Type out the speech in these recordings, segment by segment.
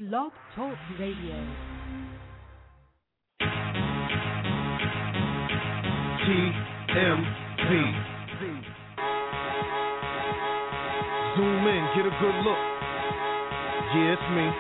Blog Talk Radio. TMZ. Zoom in, get a good look. Yeah, it's me.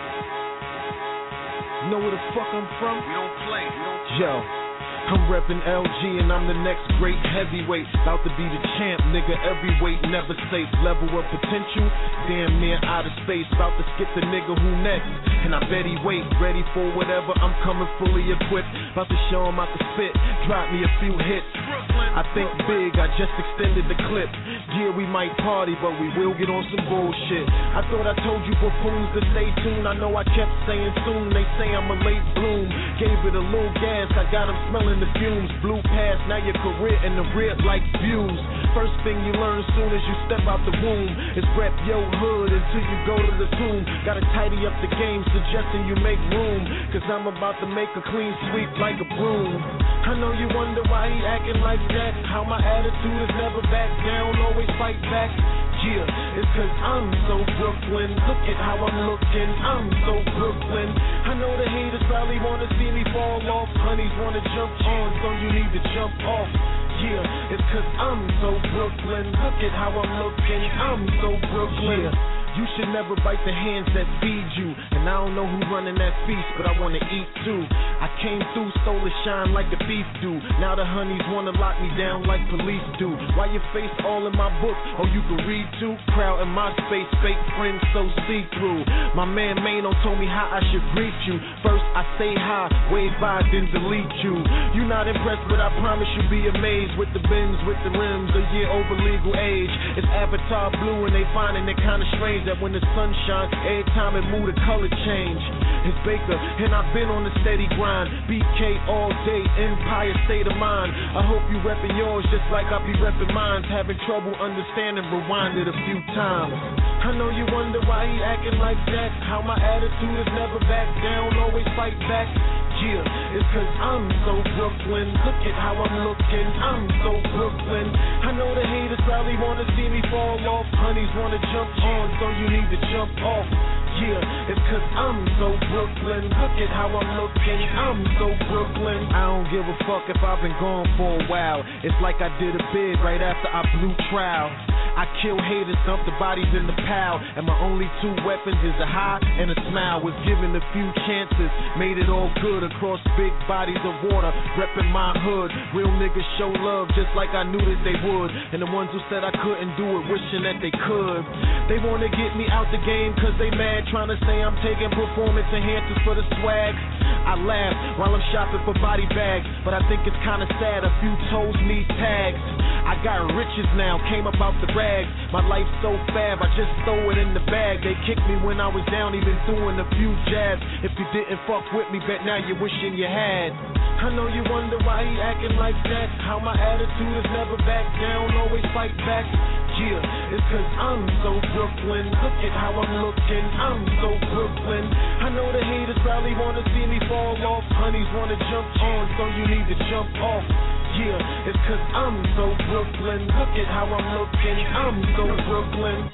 Know where the fuck I'm from? We don't play. Yo. I'm reppin' LG and I'm the next great heavyweight. About to be the champ, nigga, every weight never safe. Level of potential, damn near out of space. About to skip the nigga who next, and I bet he wait. Ready for whatever, I'm coming fully equipped. About to show him I can spit, drop me a few hits. I think big, I just extended the clip. Yeah, we might party, but we will get on some bullshit. I thought I told you buffoons to stay tuned. I know I kept saying soon, they say I'm a late bloom. Gave it a little gas, I got them smelling the fumes. Blew past, now your career in the rear like views. First thing you learn soon as you step out the womb is rep your hood until you go to the tomb. Gotta tidy up the game, suggesting you make room, cause I'm about to make a clean sweep like a broom. I know you wonder why he acting like that, how my attitude is never back down, always fight back. Yeah, it's cause I'm so Brooklyn. Look at how I'm looking, I'm so Brooklyn. I know the haters probably wanna see me fall off. Honeys wanna jump on, so you need to jump off. Yeah, it's cause I'm so Brooklyn. Look at how I'm looking, I'm so Brooklyn. Yeah. You should never bite the hands that feed you. And I don't know who running that feast, but I wanna eat too. I came through, stole a shine like a thief do. Now the honeys wanna lock me down like police do. Why your face all in my book? Oh, you can read too? Crowd in my space, fake friends so see-through. My man Mano told me how I should greet you. First I say hi, wave by, then delete you. You not impressed, but I promise you'll be amazed. With the bins, with the rims, a year over legal age. It's Avatar blue and they finding it kinda strange that when the sun shines, every time it move the color change. It's Baker, and I've been on the steady grind. BK all day, Empire state of mind. I hope you reppin' yours just like I be reppin' mine. Having trouble understanding, rewind it a few times. I know you wonder why he acting like that, how my attitude is never back down, always fight back. Yeah, it's cause I'm so Brooklyn. Look at how I'm looking, I'm so Brooklyn. I know the haters probably wanna see me fall off. Honeys wanna jump on, so you need to jump off. Yeah, it's cause I'm so Brooklyn. Look at how I'm looking, I'm so Brooklyn. I don't give a fuck if I've been gone for a while. It's like I did a bid right after I blew trial. I kill haters, dump the bodies in the pile, and my only two weapons is a high and a smile. Was given a few chances, made it all good across big bodies of water, reppin' my hood. Real niggas show love just like I knew that they would, and the ones who said I couldn't do it, wishing that they could. They wanna get me out the game cause they mad, trying to say I'm taking performance enhancers for the swag. I laugh while I'm shopping for body bags, but I think it's kinda sad a few toes need tags. I got riches now, came up out the rags. My life's so fab, I just throw it in the bag. They kicked me when I was down, even throwing a few jabs. If you didn't fuck with me, bet now you're wishing you had. I know you wonder why he acting like that, how my attitude is never back down, always fight back. Yeah, it's cause I'm so Brooklyn. Look at how I'm looking, I'm so Brooklyn. I know the haters probably wanna see me fall off. Honeys wanna jump on, so you need to jump off. Yeah, it's cause I'm so Brooklyn. Look at how I'm looking, I'm so Brooklyn.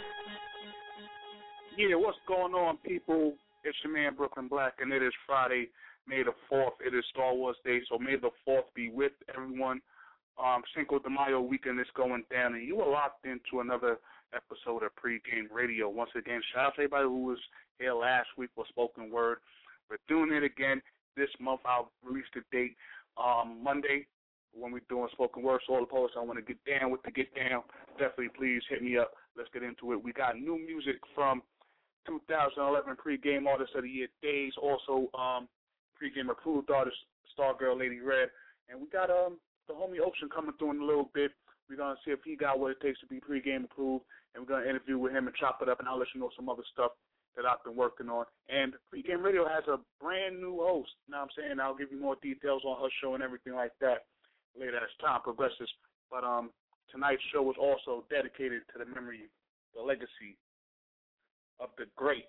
Yeah, what's going on, people? It's your man, Brooklyn Black, and it is Friday, May the 4th. It is Star Wars Day, so May the 4th be with everyone. Cinco de Mayo weekend is going down, and you are locked into another episode of Pre-Game Radio. Once again, shout out to everybody who was here last week for Spoken Word. We're doing it again this month. I'll release the date Monday when we're doing Spoken Word. So all the poets I want to get down with the get down, definitely please hit me up. Let's get into it. We got new music from 2011 Pre-Game Artist of the Year Days, also Pre-Game Approved Artist Stargirl Lady Red, and we got the homie Ocean coming through in a little bit. We're going to see if he got what it takes to be Pre-Game Approved, and we're going to interview with him and chop it up, and I'll let you know some other stuff that I've been working on. And Pre-Game Radio has a brand new host. You know what I'm saying? I'll give you more details on her show and everything like that later as time progresses. But tonight's show was also dedicated to the memory, the legacy of the great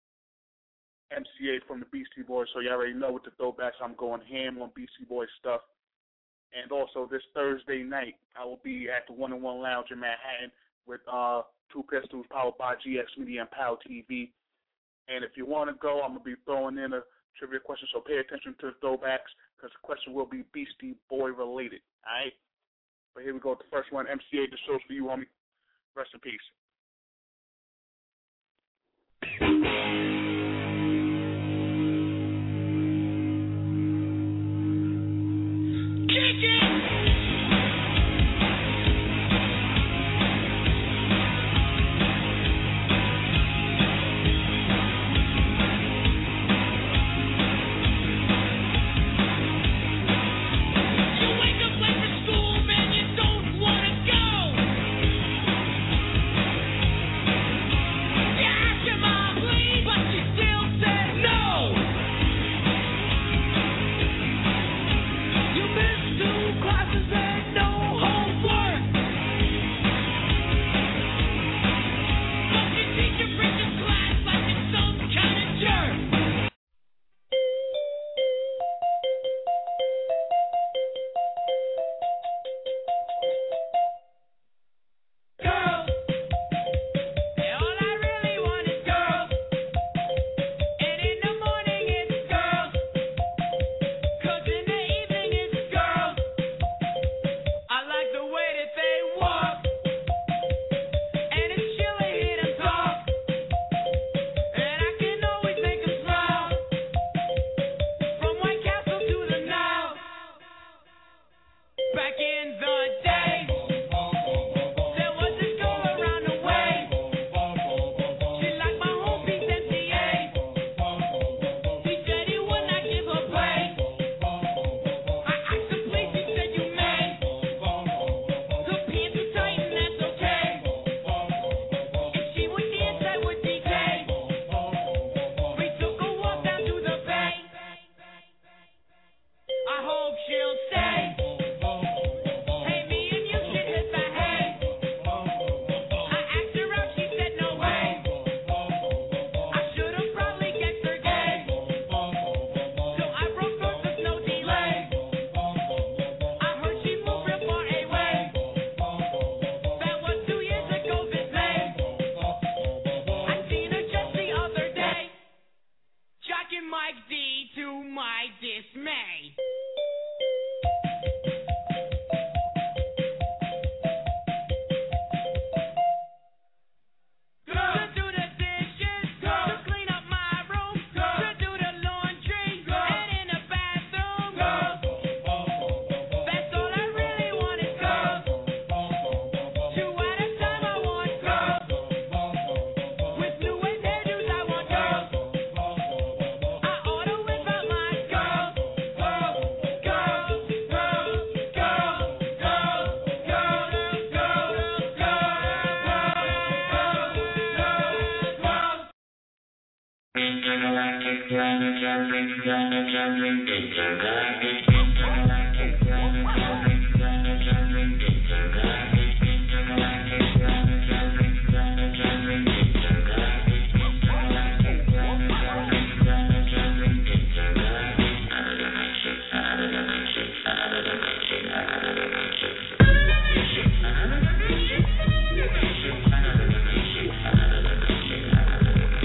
MCA from the Beastie Boys. So you already know with the throwbacks, I'm going ham on Beastie Boys stuff. And also this Thursday night, I will be at the 1-on-1 Lounge in Manhattan with Two Pistols, powered by GX Media and POW TV. And if you want to go, I'm going to be throwing in a trivia question, so pay attention to the throwbacks because the question will be Beastie Boy related. All right? But here we go with the first one. MCA, the show's for you, homie. Rest in peace.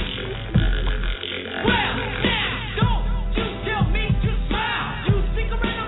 Well, now, don't you tell me to smile. You stick around.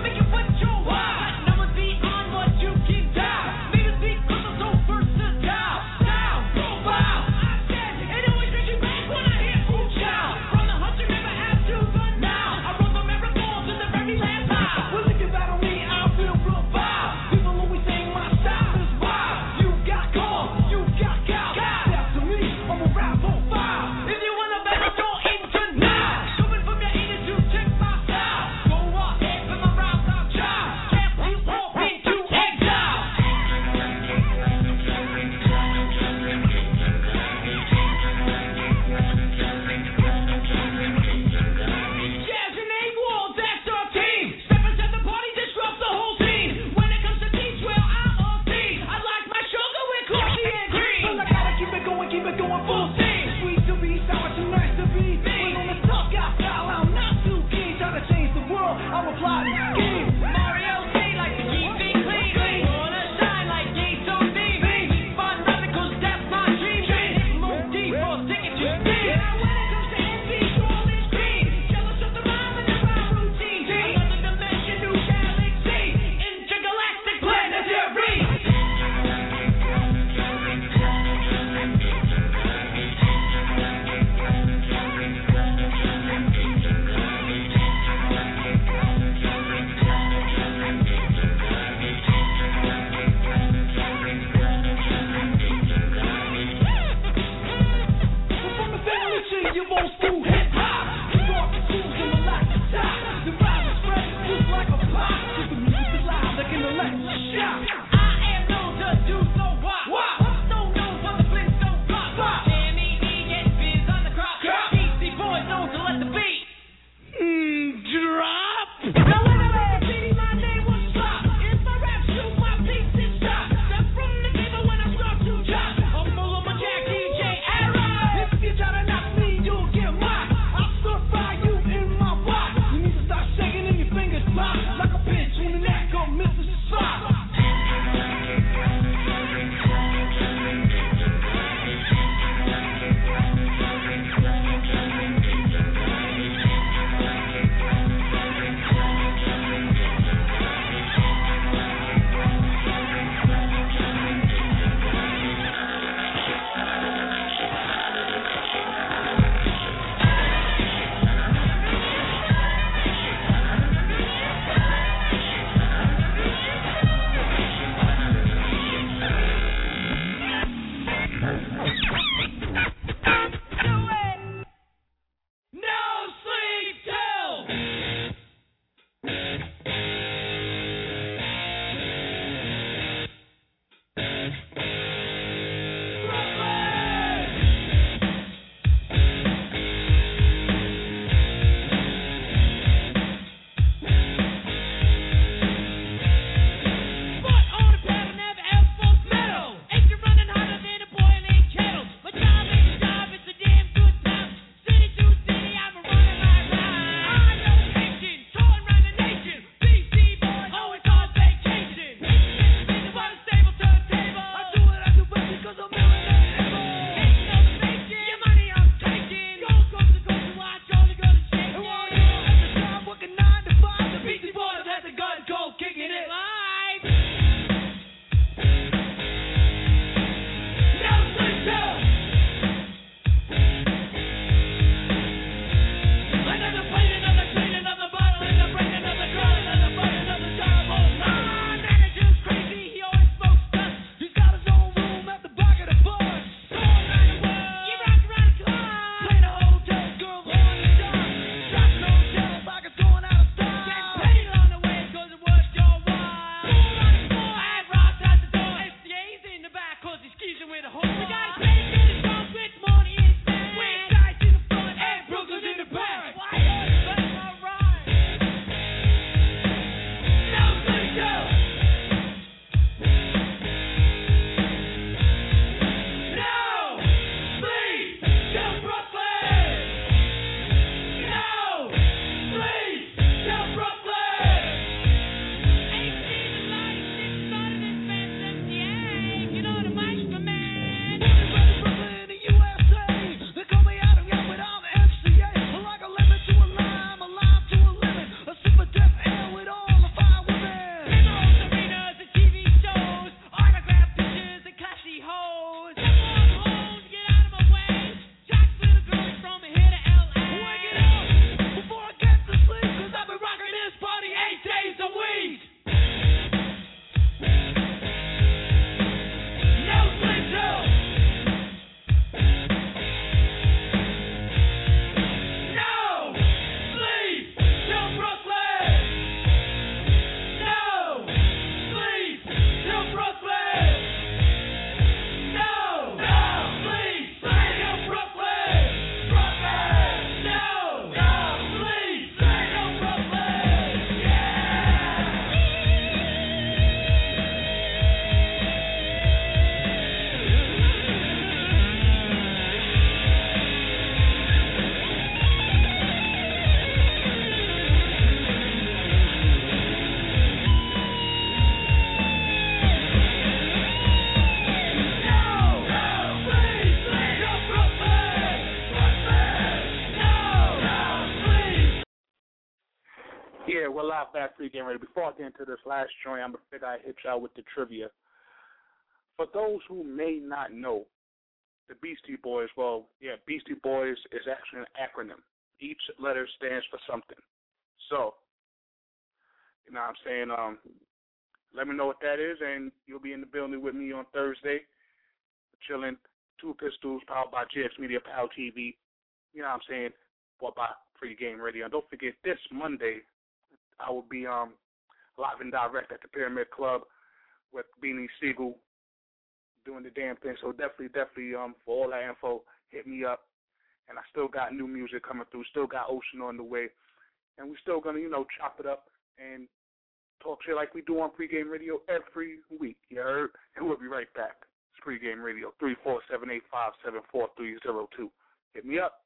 Yeah, we're live back pregame ready. Before I get into this last joint, I'm going to figure I'd hit y'all with the trivia. For those who may not know, the Beastie Boys, well, yeah, Beastie Boys is actually an acronym. Each letter stands for something. So, you know what I'm saying? Let me know what that is, and you'll be in the building with me on Thursday, chilling, Two Pistols, powered by JX Media, Power TV. You know what I'm saying? Brought by Pregame Radio. And don't forget, this Monday, I will be live and direct at the Pyramid Club with Beanie Siegel doing the damn thing. So definitely, for all that info, hit me up. And I still got new music coming through. Still got Ocean on the way. And we're still going to, chop it up and talk shit like we do on Pregame Radio every week. You heard? And we'll be right back. It's Pregame Radio, 347-857-4302. Hit me up.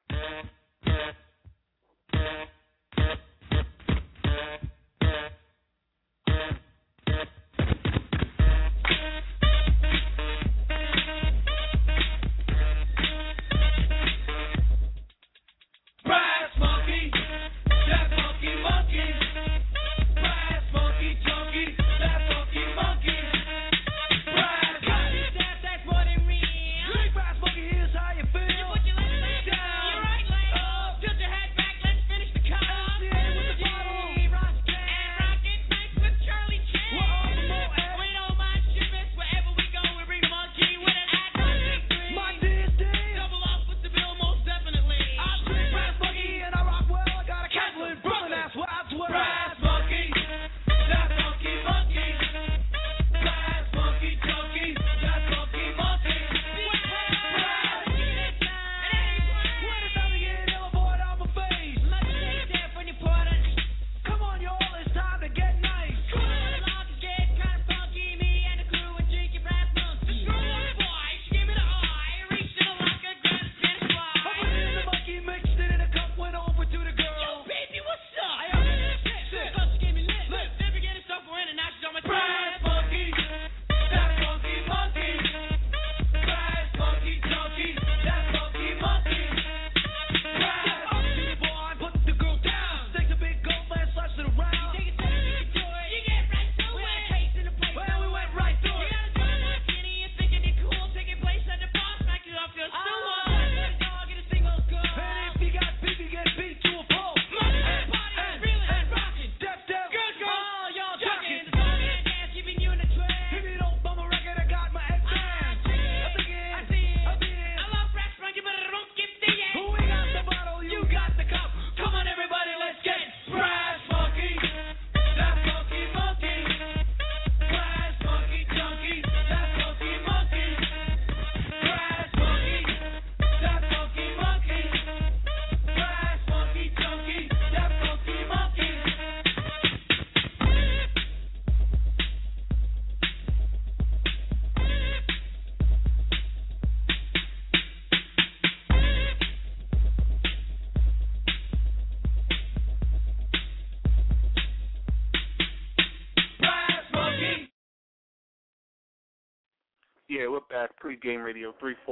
Yeah, we're back. Pregame Radio,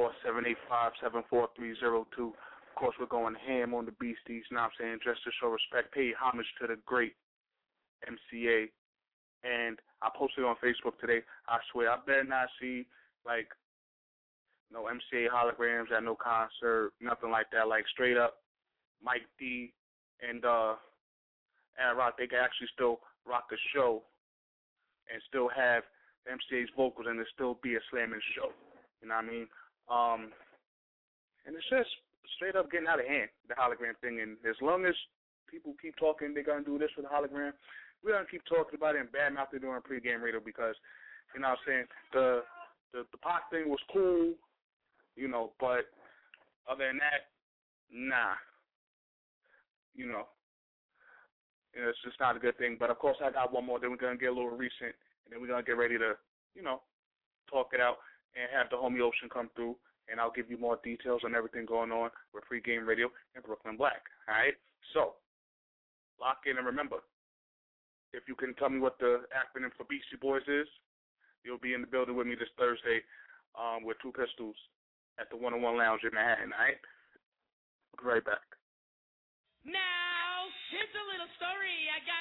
347-857-4302. Of course, we're going ham on the Beasties, you know what I'm saying, just to show respect, pay homage to the great MCA. And I posted on Facebook today, I swear, I better not see, no MCA holograms at no concert, nothing like that. Like, straight up, Mike D and Aaron Rock, they can actually still rock the show and still have MCA's vocals and it still be a slamming show. You know what I mean? And it's just straight up getting out of hand, the hologram thing. And as long as people keep talking they're going to do this with the hologram, we're going to keep talking about it and badmouth it during Pregame Radio because, you know what I'm saying, the Pac thing was cool, but other than that, nah. It's just not a good thing. But, of course, I got one more. Then we're going to get a little recent, and then we're going to get ready to, talk it out and have the homie Ocean come through, and I'll give you more details on everything going on with Pregame Radio and Brooklyn Black. All right? So, lock in and remember, if you can tell me what the acronym for Beastie Boys is, you'll be in the building with me this Thursday with Two Pistols at the 101 Lounge in Manhattan. All right? We'll be right back. Now, here's a little story I got.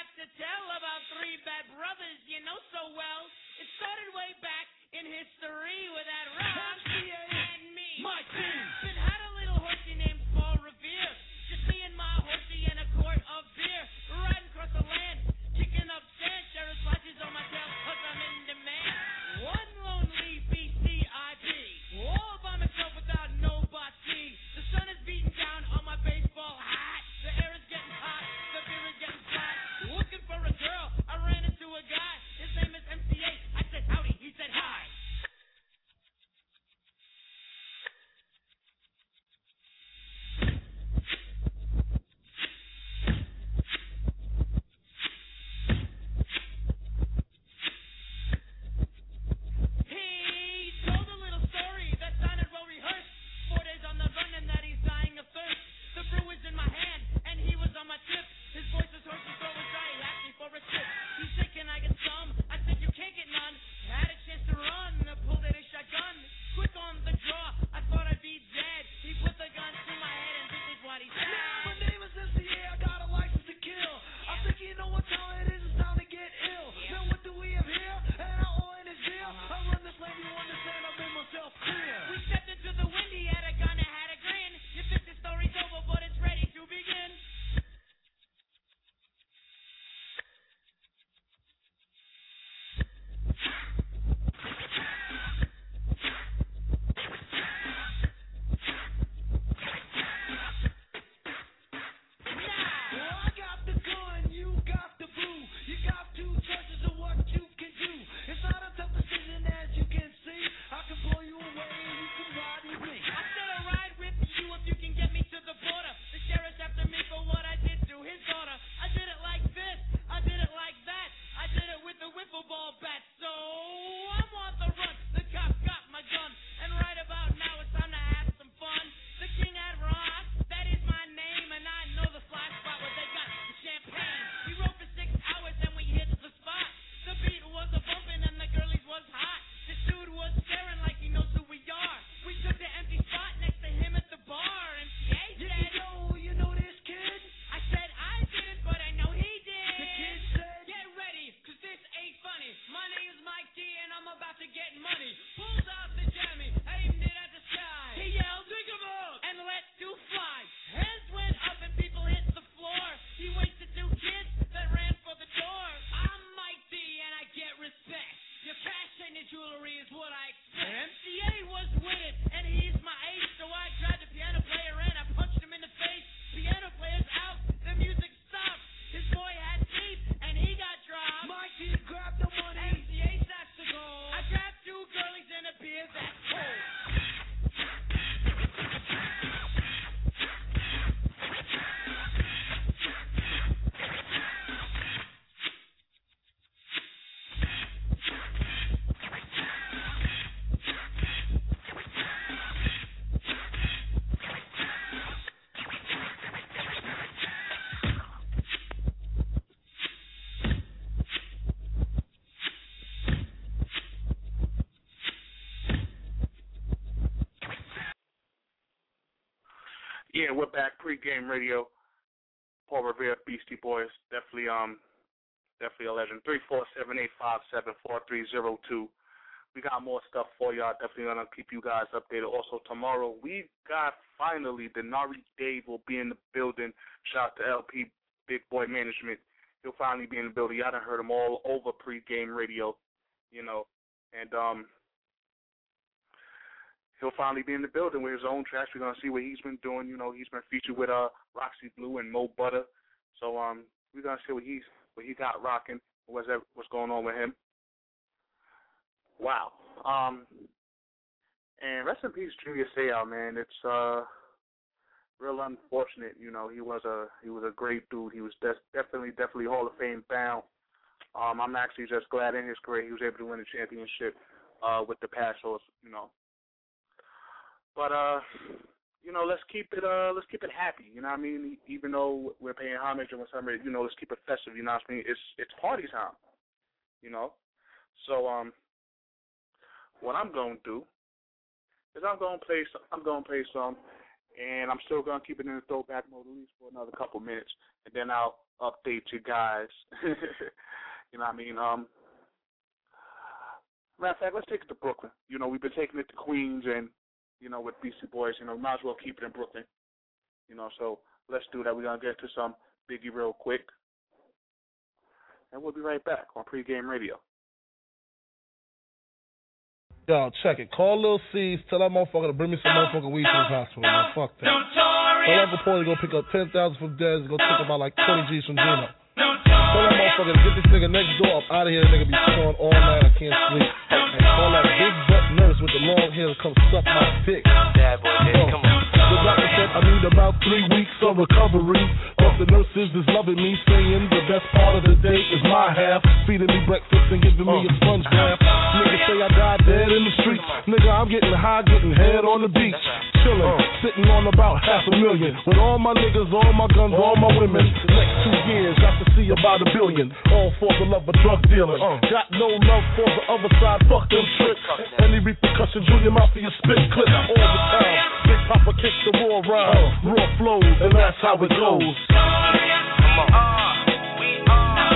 about three bad brothers you know so well. It started way back in history with that rock and me. My team. Then had a little horsey named Paul Revere. Just me and my horsey and a quart of beer. Riding across the land, kicking up sand. Sheriff's watches on my tail, cause I'm in demand. One lonely BCIB. All by myself without nobody. The sun is beating down on my baseball hat. The air is getting hot, the beer is getting flat. Looking for a girl, I ran into a guy. His name is MCA. I said howdy, he said hi. He told a little story that sounded well rehearsed. 4 days on the run and that he's dying of thirst. The brew was in my hand and he was on my tip. His voice was hoarse, his throat was dry. He asked me for a sip. He said, "Can I get some?" I said, "You can't get none." Had a chance to run, pulled out a shotgun. Quick on the draw, I thought I'd be dead. He put the gun to my head and this is what he said. Yeah, my name is MCA, I got a license to kill. I think you know what time it is, it's time to get ill. Now what do we have here? And our oil in his beer. I run this lane, you understand, I made myself clear. We stepped into the wind, he had a gun and had a grin. You think the story's over, but it's ready to begin. Well, I got the gun, you got the boo. You got two choices of what you can do. It's not a tough decision as you can see. I can blow you away and you can ride with me. I said I'll ride with you if you can get me to the border. The sheriff's after me for what I did to his daughter. I did it like this, I did it like that. I did it with a wiffle ball bat. So I'm on the run, the cop got my gun. And right about now it's time to have some fun. The king had rock, that is my name. And I know the fly spot where they got the champagne. We rode for 6 hours and we hit the spot. The beat was a bumping and the girlies was hot. This dude was staring like he knows who we are. We took the empty spot next to him at the bar. And MCA said, Yo, you know this kid? I said I didn't, but I know he did. The kid said, Get ready, cause this ain't funny. My name's Mike D and I'm about to get money. Pulls out the jammy, aimed it at the sky. He yelled, "Dig 'em up!" and let two fly. Hands went up and people hit the floor. He wasted two kids that ran for the door. I'm Mike D and I get respect. Your cash and your jewelry is what I expect. MCA was with it and he's my ace, so I grabbed the piano player and I punched him in the face. Piano player's out, the music stopped. His boy had teeth and he got dropped. Mikey, grab the money. MCA that's the goal. I grabbed two girlies and a beer that's cold. Yeah, we're back. Pre-game radio. Paul Revere, Beastie Boys. Definitely a legend. 347-857-4302. We got more stuff for y'all. Definitely gonna keep you guys updated. Also tomorrow we got finally Denari Dave will be in the building. Shout out to LP Big Boy Management. He'll finally be in the building. Y'all done heard him all over pre-game radio, you know, and he'll finally be in the building with his own tracks. We're gonna see what he's been doing. You know, he's been featured with Roxy Blue and Mo Butter. So we're gonna see what he got rocking. What's going on with him? Wow. And rest in peace, Julius Seau, man. It's real unfortunate. You know, he was a great dude. He was definitely Hall of Fame bound. I'm actually just glad in his career he was able to win a championship with the Passos. You know. But you know, let's keep it happy. You know what I mean? Even though we're paying homage and whatever, you know, let's keep it festive. You know what I mean? It's party time. You know, so what I'm gonna do is I'm gonna play some And I'm still going to keep it in the throwback mode at least for another couple minutes, and then I'll update you guys. You know what I mean? Matter of fact, let's take it to Brooklyn. You know, we've been taking it to Queens and, you know, with Beastie Boys, you know, might as well keep it in Brooklyn. You know, so let's do that. We're going to get to some Biggie real quick. And we'll be right back on Pregame Radio. Yo, check it. Call Lil C's. Tell that motherfucker to bring me some motherfucking weed to his hospital, man. Fuck that. Tell Uncle Paulie to go pick up 10,000 from Dez and go take about like 20 G's from Gino. Tell that motherfucker to get this nigga next door up out of here. That nigga be snoring all night. I can't sleep. And call that big butt nurse with the long hair to come suck my dick. Bad boy, baby, come on. The doctor said I need about 3 weeks of recovery. But the nurses is loving me, saying the best part of the day is my half. Feeding me breakfast and giving me a sponge bath. Niggas say I died dead in the streets. Nigga, I'm getting high, getting head on the beach. Chilling, sitting on about $500,000. With all my niggas, all my guns, all my women. Next 2 years, got to see about $1 billion. All for the love of drug dealing. Got no love for the other side, fuck them tricks. Any repercussion, Junior Mafia spit clip all the time. Big Papa kicks the raw rhyme, raw flows, and that's how it goes. Come on. We are.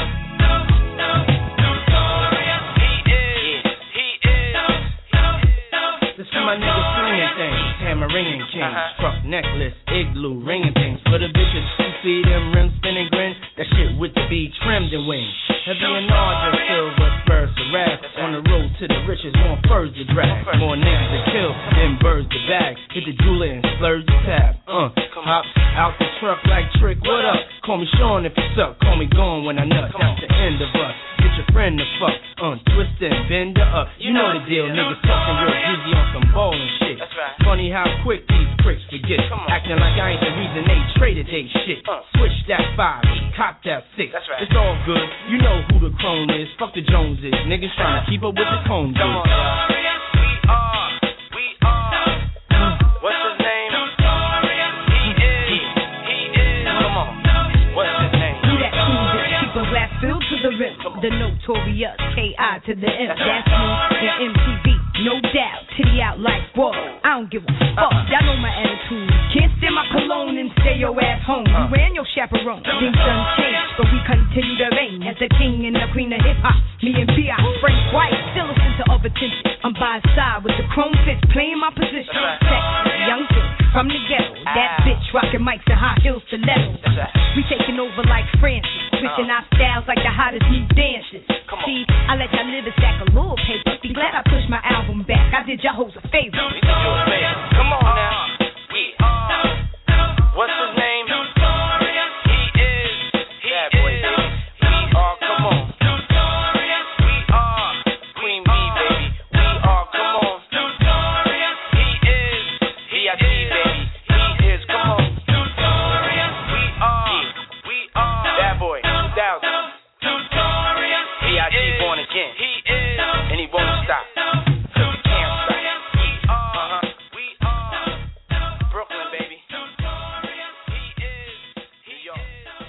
He is. This is my nigga swinging things, hammer ringing kings, truck necklace, igloo ringing things. For the bitches who see them rims spinning grin, that shit with the be trimmed and wings. Heavy and larger, silver spurs to wrath. On the road to the riches, more furs to drag, more niggas to kill than birds to bag. Hit the jeweler and splurge the tab. Hop out the truck like Trick, what up? Call me Sean if you suck, call me gone when I nut. That's the end of us. Get your friend to fuck, twist and bend her up. You know the deal, niggas talking real easy on some ballin' shit. Funny how quick these pricks forget. Acting like I ain't the reason they traded they shit. Switch that 5, cop that 6. It's all good, you know who the clone is. Fuck the Joneses, niggas trying to keep up with the Cones. Come on, y'all. We are. What's his name? He is. Come on. What's his name? Who that cool bitch? Keep a glass filled to the rim. The notorious K.I. to the M. That's me and MTV, no doubt. Titty out like whoa. I don't give a fuck. Y'all know my attitude. Can't stand my cologne and stay your ass home. You and your chaperone. Things done changed, but we continue to reign as the king and the queen of hip hop. Me and B.I. Frank White, still a center of attention. I'm by his side with the chrome fist, playing my position. Texas, young thing from the ghetto. That bitch rocking mics and high heels stilettos. We taking over like Francis, switching our styles like the hottest new dances. See, I let y'all live and stack a little paper. Be glad I pushed my album back. I did y'all hoes a favor. We did you a favor. Come on now. We are. What's his name? He is. Bad boy, baby. We are. Come on. We are. Queen B, baby. We are. Come on. He is. B.I.G., baby. He is. Come on. We are. We are. Bad boy. 2000. B.I.G. born again. He is. And he won't stop. Cause he can't stop. We are. Brooklyn, baby. He is. New York.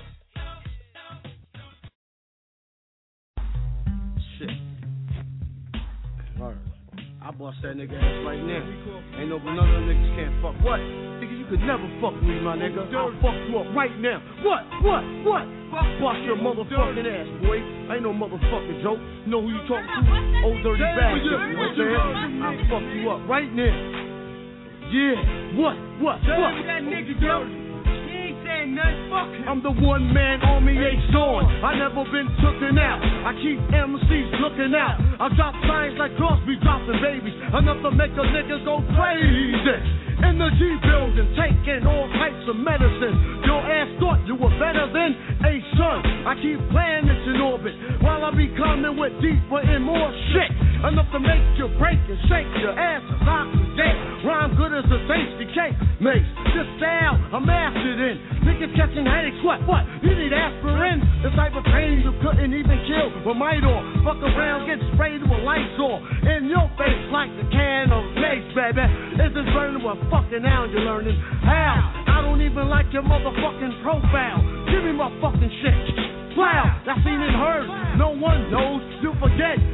Shit. Alright. I bust that nigga ass right now. Ain't no but none of them niggas can't fuck. What? Nigga, you could never fuck me, my nigga. I'll fuck you up right now. What? Bust your motherfucking ass, boy. Ain't no motherfucking joke. Know who you talking to? Old dirty bastard. You know what I'm saying? I'll fuck you up right now. Yeah. What? That nigga dirty. He ain't saying nothing. Fuck him. I'm the one-man army, ain't on. I never been tooken out. I keep MCs looking out. I drop signs like Crosby dropping babies. Enough to make a nigga go crazy. In the G building, taking all types of medicine. Your ass thought you were better than a son. I keep planets in orbit while I be coming with deeper and more shit. Enough to make you break and shake your ass as oxygen. Rhyme good as a tasty cake. Mace, this style I'm mastered in. Niggas catching headaches, what? You need aspirin? The type of pain you couldn't even kill with Midor. Fuck around, get sprayed with Lysol in your face like a can of mace, baby. Is this burning with fucking now you're learning how? I don't even like your motherfucking profile. Give me my fucking shit. Wow, I seen and heard. No one knows. You forget. Niggas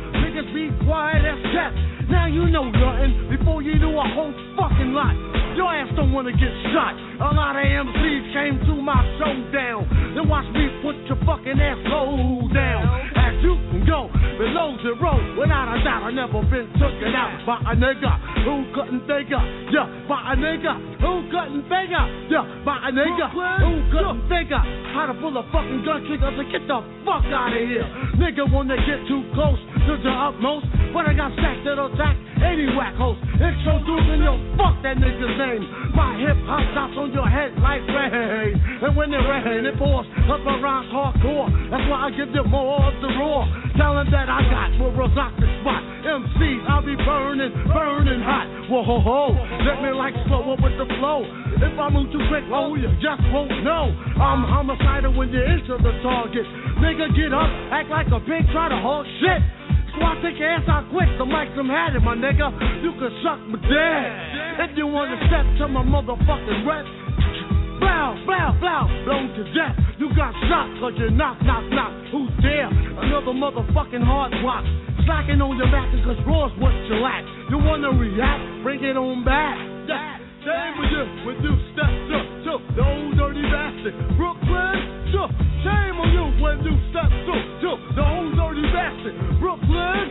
niggas be quiet as kept. Now you know nothing before you knew a whole fucking lot. Your ass don't wanna get shot. A lot of MCs came to my showdown. Then watch me put your fucking ass low down. As you can go below zero, without a doubt, I never been taken out by a nigga who couldn't figure. Yeah, by a nigga who couldn't figure. Yeah, by a nigga who couldn't figure how to pull a fucking gun trigger to get the fuck out of here. Nigga wanna get too close to the utmost, but I got stacks that'll attack any whack host. Introducing yo, fuck that nigga's name. My hip hop drops on your head like rain, and when it rains, it pours up around hardcore. That's why I give you more of the raw talent that I got. Will rock the spot. MCs, I'll be burning hot. Whoa ho ho, let me like slow up with the flow. If I move too quick, oh you just won't know. I'm homicidal when you enter the target. Nigga, get up, act like a pig, try to hold shit. So I take your ass out quick, the mic some had it, my nigga. You can suck my dick. If you wanna step to my motherfucking rep, blow, blow, blow, blown to death. You got shot cause you knock, knock, knock. Who's there? Another motherfucking hard rock. Slacking on your back cause raw's what you lack. You wanna react? Bring it on back. Shame with you when you step to the old dirty bastard. Brooklyn, shame on you when you step to the old dirty bastard. Brooklyn,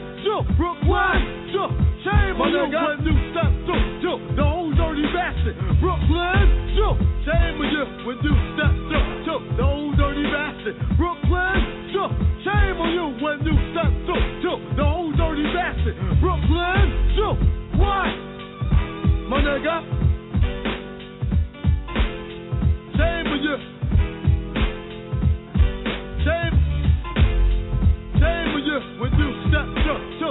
shame on you when you step to the old dirty bastard. Brooklyn, shame on you when you step to the old dirty bastard. Brooklyn, shame on you when you step to the old dirty bastard. Brooklyn, what? My nigga. Shame on you. Shame on you when you step to.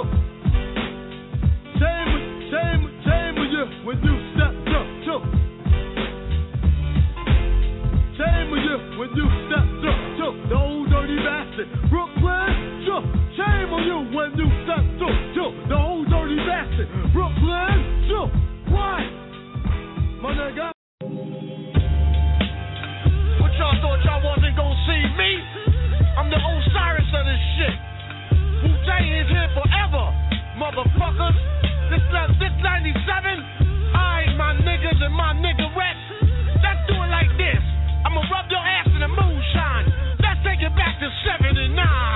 Shame on you when you step to. Shame on you when you step to the old dirty bastard. Brooklyn, shame on you when you step to the old dirty bastard. Brooklyn, what? My nigga. Y'all thought y'all wasn't gonna see me? I'm the Osiris of this shit. Wu-Tang is here forever, motherfuckers. This 97, I, my niggas and my niggerettes. Let's do it like this. I'ma rub your ass in the moonshine. Let's take it back to 79.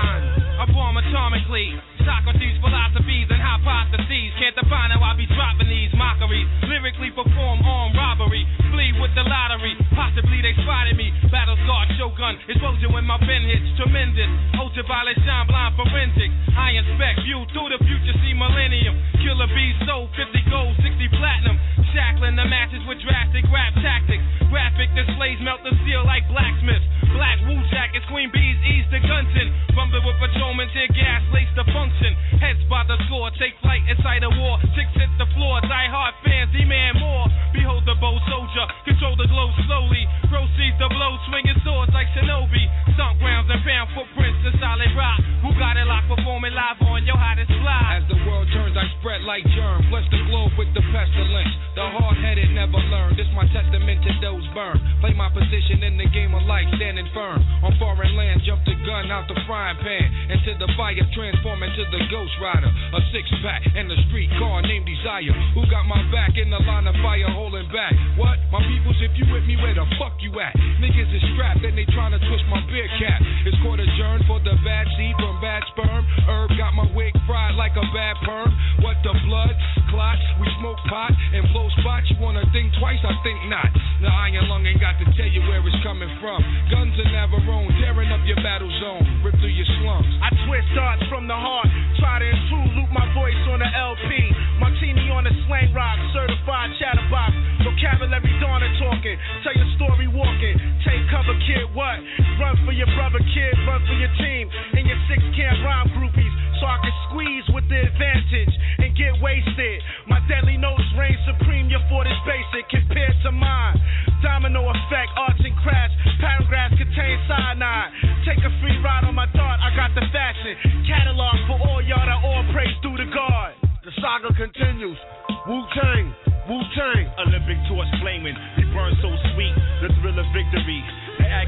I bomb atomically. Socrates' philosophies and hypotheses. Can't define how I be dropping these mockeries. Lyrically perform armed robbery. Flee with the lottery. Possibly they spotted me. Battle scarred Shogun. Explosion when my pen hits. Tremendous. Ultraviolet shine blind forensics. I inspect. View through the future. See millennium. Killer bees sold 50 gold, 60 platinum. Shackling the matches with drastic rap tactics. Graphic displays melt the steel like blacksmiths. Black Wu jackets. Queen bees ease the gunson. Rumble with patrolmen. Tear gas. Lace the function. Heads by the score, take flight inside a war. Chicks hit the floor, die hard fans demand more. Behold the bold soldier, control the glow slowly. Proceeds to blow, swinging swords like Shinobi. Stomp grounds and found footprints to solid rock. Who got it locked, performing live on your hottest fly. As the world turns, I spread like germ. Bless the globe with the pestilence. The hard-headed never learn. This my testament to those burned. Play my position in the game of life, standing firm. On foreign land, jump the gun out the frying pan. Into the fire, transform into the Ghost Rider, a six-pack and a street car named Desire. Who got my back in the line of fire holding back? What? My peoples, if you with me, where the fuck you at? Niggas is strapped and they tryna twist my beer cap. It's court adjourned for the bad seed from bad sperm. Herb got my wig fried like a bad perm. What the blood? Clots, we smoke pot and blow spots. You wanna think twice? I think not. The iron lung ain't got to tell you where it's coming from. Guns are never own, tearing up your battle zone. Rip through your slums. I twist darts from the heart. Try to intrude, loop my voice on the LP. Martini on the slang rock, certified chatterbox. Vocabulary dawn and talking. Tell your story walking. Take cover, kid, what? Run for your brother, kid. Run for your team. And your 6 camp rhyme groupies. So I can squeeze with the advantage and get wasted. My deadly notes reign supreme. Your fort is basic compared to mine. Domino effect, arts and crafts. Paragraphs contain cyanide. Take a free ride on my dart. I got the fashion. Catalog for all y'all that all praise through the guard. The saga continues. Wu-Tang, Wu-Tang. Olympic torch flaming. They burn so sweet. The thrill of victory. The agony, the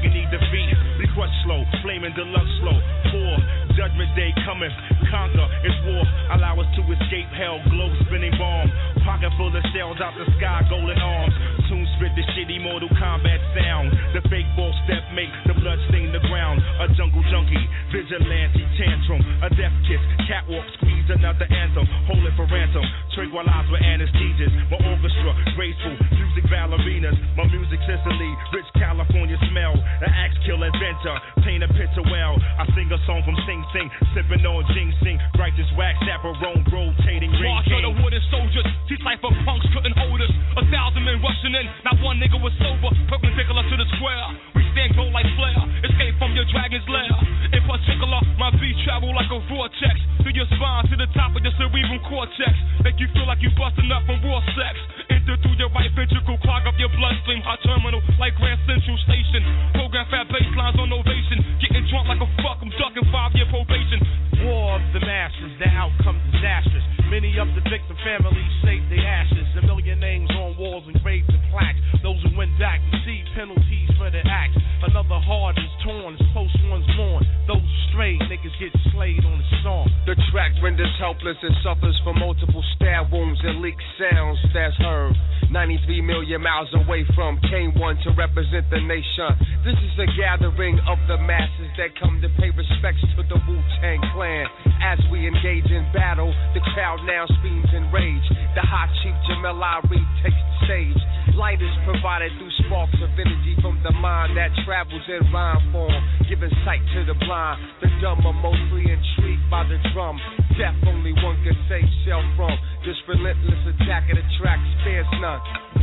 beat. We crush slow, flaming deluxe slow. 4, judgment day coming. Conquer, it's war. Allow us to escape hell. Globe spinning bomb. Pocket full of shells out the sky, golden arms. Soon spit the shitty Mortal Kombat sound. The fake ball step make the blood stain the ground. A jungle junkie, vigilante tantrum. A death kiss, catwalk squeeze another anthem. Hold it for ransom. Tranquilize with anesthesias. My orchestra, graceful. Music ballerinas. My music Sicily. Rich California smell. An axe kill adventure. Paint a picture well. I sing a song from Sing Sing. Sipping on ginseng. Righteous wax, chaperone, rotating ring March of king. the wooden soldiers. These cypher punks couldn't hold us. 1,000 men rushing in. Not one nigga was sober. Perpendicular to the square. We stand gold like flare. Escape from your dragon's lair. In particular, my beat travel like a vortex. Through your spine to the top of your cerebral cortex. Make you feel like you busting up from raw sex. Enter through your right ventricle, clog up your bloodstream. Hot terminal like Grand Central Station. Program fat baselines on ovation. Getting drunk like a fuck, I'm ducking 5-year probation. War of the masses, the outcome disastrous. Many of the victim families saved their ashes. A million names on walls engraved in plaques. Those who went back receive penalties for their acts. Another heart is torn, as close ones mourn. Those strayed niggas get slayed on the song. The track renders helpless and suffers from multiple stab wounds and leaked sounds that's heard. 93 million miles away from K1 to represent the nation. This is a gathering of the masses that come to pay respects to the Wu-Tang Clan. As we engage in battle, the crowd now screams in rage. The hot chief Jamel Ari takes the stage. Light is provided through sparks of energy from the mind that travels in rhyme form, giving sight to the blind. The dumb are mostly intrigued by the drum. Death only one can save self from. This relentless attack of the track spares none.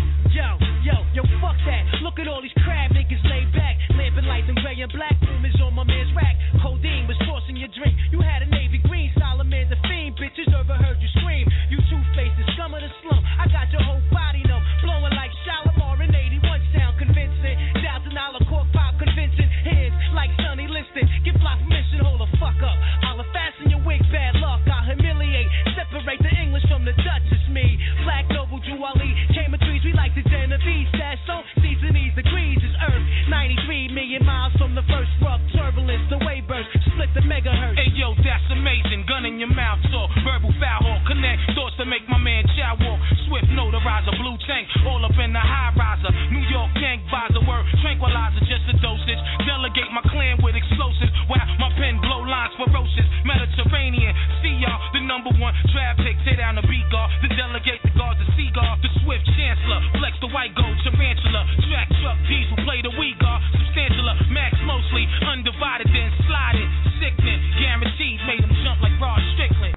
Yo, fuck that. Look at all these crab niggas laid back. Lamping lights in gray and black. Rumors on my man's rack. Codeine was forcing your drink. You had a navy green. Solomon the fiend. Bitches overheard you scream. You two-faced the scum of the slum. I got your whole body numb. Blowing like Shalimar in 81 sound convincing. $1,000 cork pop convincing. Hands like Sonny Liston. Give block permission. Hold the fuck up. I'll fasten your wig. Bad luck. I'll humiliate. Separate the English from the Dutch. It's me. Black Noble Juwali. Chamber trees. We like the Genovese. Sasso. Seasonese degrees is Earth. 93 million miles from the first rough turbulence. The wave burst. Split the megahertz. Hey yo, that's amazing. Gun in your mouth, so verbal foul hawk. Connect thoughts to make my man chow walk. Swift notarizer, blue tank, all up in the high riser. New York gang buys a word, tranquilizer, just a dosage. Delegate my clan with explosives. Wow, my pen blow lines ferocious. Mediterranean, see y'all, the number one traffic. Tear down the beat guard, then delegate the guards of Seagull. The swift chancellor, flex the white gold tarantula. Track truck diesel, play the weak guard. Substantial, max mostly undivided, then sliding. Sickening, guaranteed, made him jump like Rod Strickland.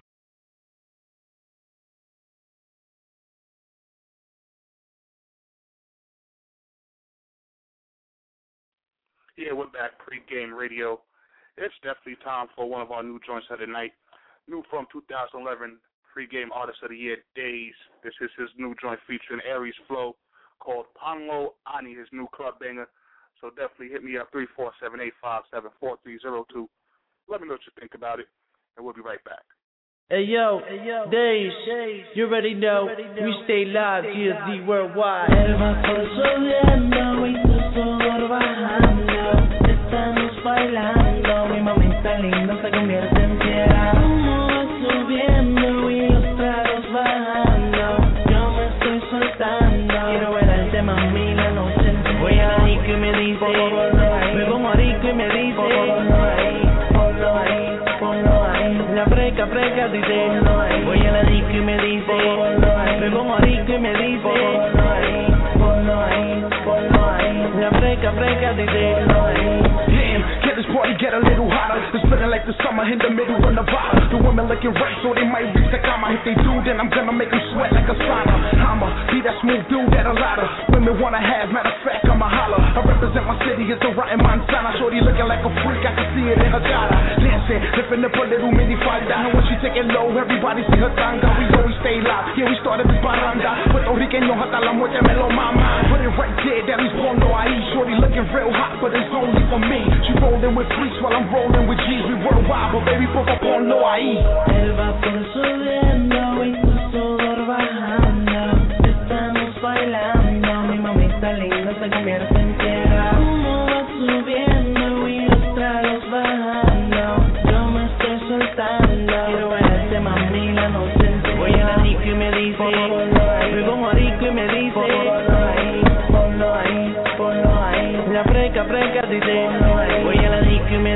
Yeah, we're back, Pre-Game Radio. It's definitely time for one of our new joints of the night. New from 2011, Pre-Game Artist of the Year, Days. This is his new joint featuring Aries Flow called Panlo Ani, his new club banger. So definitely hit me up, 347-857-4302. Let me know what you think about it, and we'll be right back. Hey yo, Days, you already know, we stay live, GSD worldwide. El vapor subiendo y tu sudor bajando. Estamos bailando, mi momento lindo se convierte en tierra. Humo va subiendo y los tragos bajando. Yo me estoy soltando, quiero bailarte mami la noche entera. Voy a la disco y me dice, me pongo rico y me dice, ponlo ahí, ponlo ahí. La freca dice, voy a la disco y me dice, me pongo rico y me dice, ponlo ahí, la freca dice, damn, can this party get a little hotter? It's feeling like the summer in the middle of Nevada. The women looking right, so they might reach the comma. If they do, then I'm gonna make them sweat like a sauna. I'ma be that smooth dude that a lot of women wanna have. Matter of fact, I'ma holler. I represent my city, it's the rotten Montana. Shorty looking like a freak, I can see it in her cara. Dancing, lifting up a little mini falda. And when she take it low, everybody see her tanga. We always stay live, yeah, we started this baranda. Puerto Riqueños hasta la muerte me lo mama. Put it right there, that is ponlo ahí. Shorty looking real hot, but it's only for me. She rolling with freaks while I'm rolling with G's. We worldwide, but baby, poco ponlo ahí. El vapor subiendo y tu sudor bajando. Estamos bailando, mi mamita linda se convierte en tierra. Humo va subiendo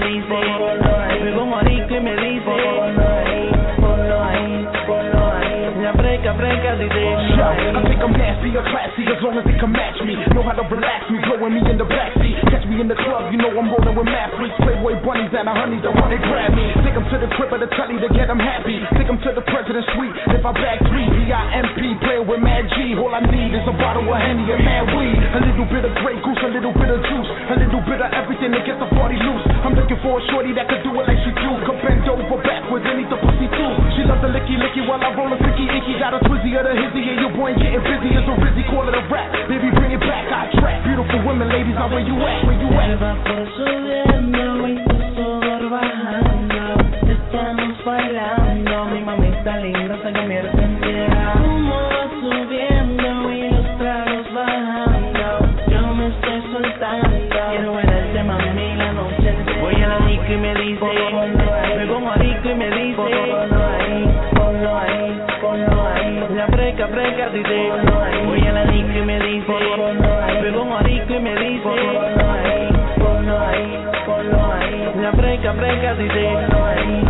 dice, me pongo rico y me dice, ponlo ahí, la freca dice. I think I'm nasty or classy as long as they can match me. Know how to relax me, blowing me in the backseat. Catch me in the club, you know I'm rolling with mad freaks. Playboy bunnies and a honeys that wanna grab me. Take them to the crib of the telly to get them happy. Take them to the president's suite. If I bag 3 VIMP, playing with Mad G. All I need is a bottle of Henny and mad weed. A little bit of Grey Goose, a little bit of juice, a little bit of everything to get the party loose. I'm looking for a shorty that could do it like she do. Could bend over backwards and eat the pussy too. She loves the licky while I roll a sticky icky. Got a twizzy of the hizzy and your boy getting busy as a rizzy. Call it a rap, baby bring it back. I track beautiful women, ladies, now where you at? Where you at? Subiendo y tu sudor bajando, estamos bailando, mi mamita linda se convierte en fiera. Humo va subiendo y los tragos bajando, yo me estoy soltando, quiero bailarte mami la noche entera. Voy a la disco y me dice, me pongo rico y me dice, ponlo ahí, la freca dice, voy a la disco y me dice, me pongo rico y me dice, ponlo ahí, la freca dice, ponlo ahí.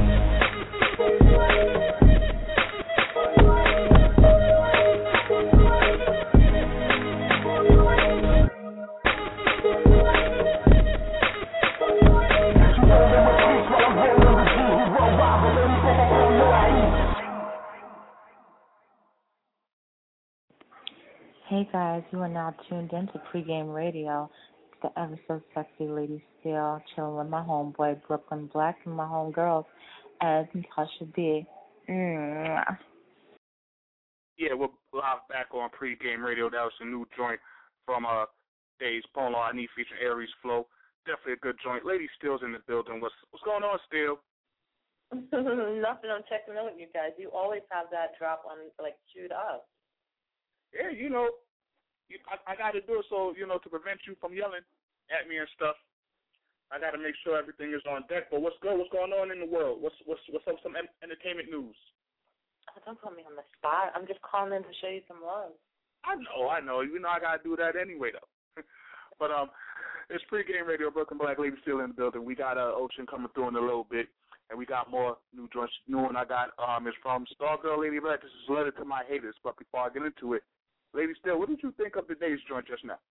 Hey guys, you are now tuned in to Pregame Radio. It's the ever so sexy Lady Steele, chilling with my homeboy Brooklyn Black and my homegirls, as Natasha D. Yeah, we're live back on Pregame Radio. That was a new joint from Days Polo I Need featuring Aries Flow. Definitely a good joint. Lady Steele's in the building. What's going on, Steele? Nothing. I'm checking in with you guys. You always have that drop on like queued up. Yeah, I got to do it so, to prevent you from yelling at me and stuff. I got to make sure everything is on deck. But what's good? What's going on in the world? What's up? Some entertainment news? Oh, don't put me on the spot. I'm just calling in to show you some love. I know. I got to do that anyway, though. But it's Pregame Radio, Brooklyn Black, Lady Steele in the building. We got Ocean coming through in a little bit, and we got more new joints. New one I got is from Stargirl Lady Black. This is Letter to My Haters. But before I get into it, Lady Steele, what did you think of today's joint just now?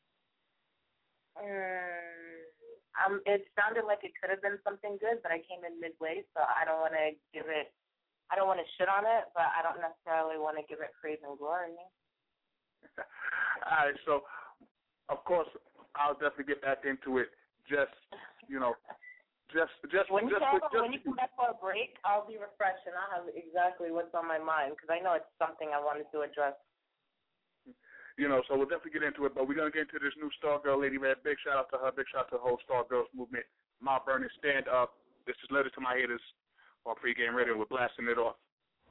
It sounded like it could have been something good, but I came in midway, so I don't want to shit on it, but I don't necessarily want to give it praise and glory. All right, so, of course, I'll definitely get back into it. Just when you come back for a break, I'll be refreshed, and I'll have exactly what's on my mind, because I know it's something I wanted to address. So we'll definitely get into it, but we're going to get into this new Stargirl Lady Red. Big shout out to her. Big shout out to the whole Stargirls movement. Mount Vernon, stand up. This is Letter to My Haters on Pregame Radio. We're blasting it off.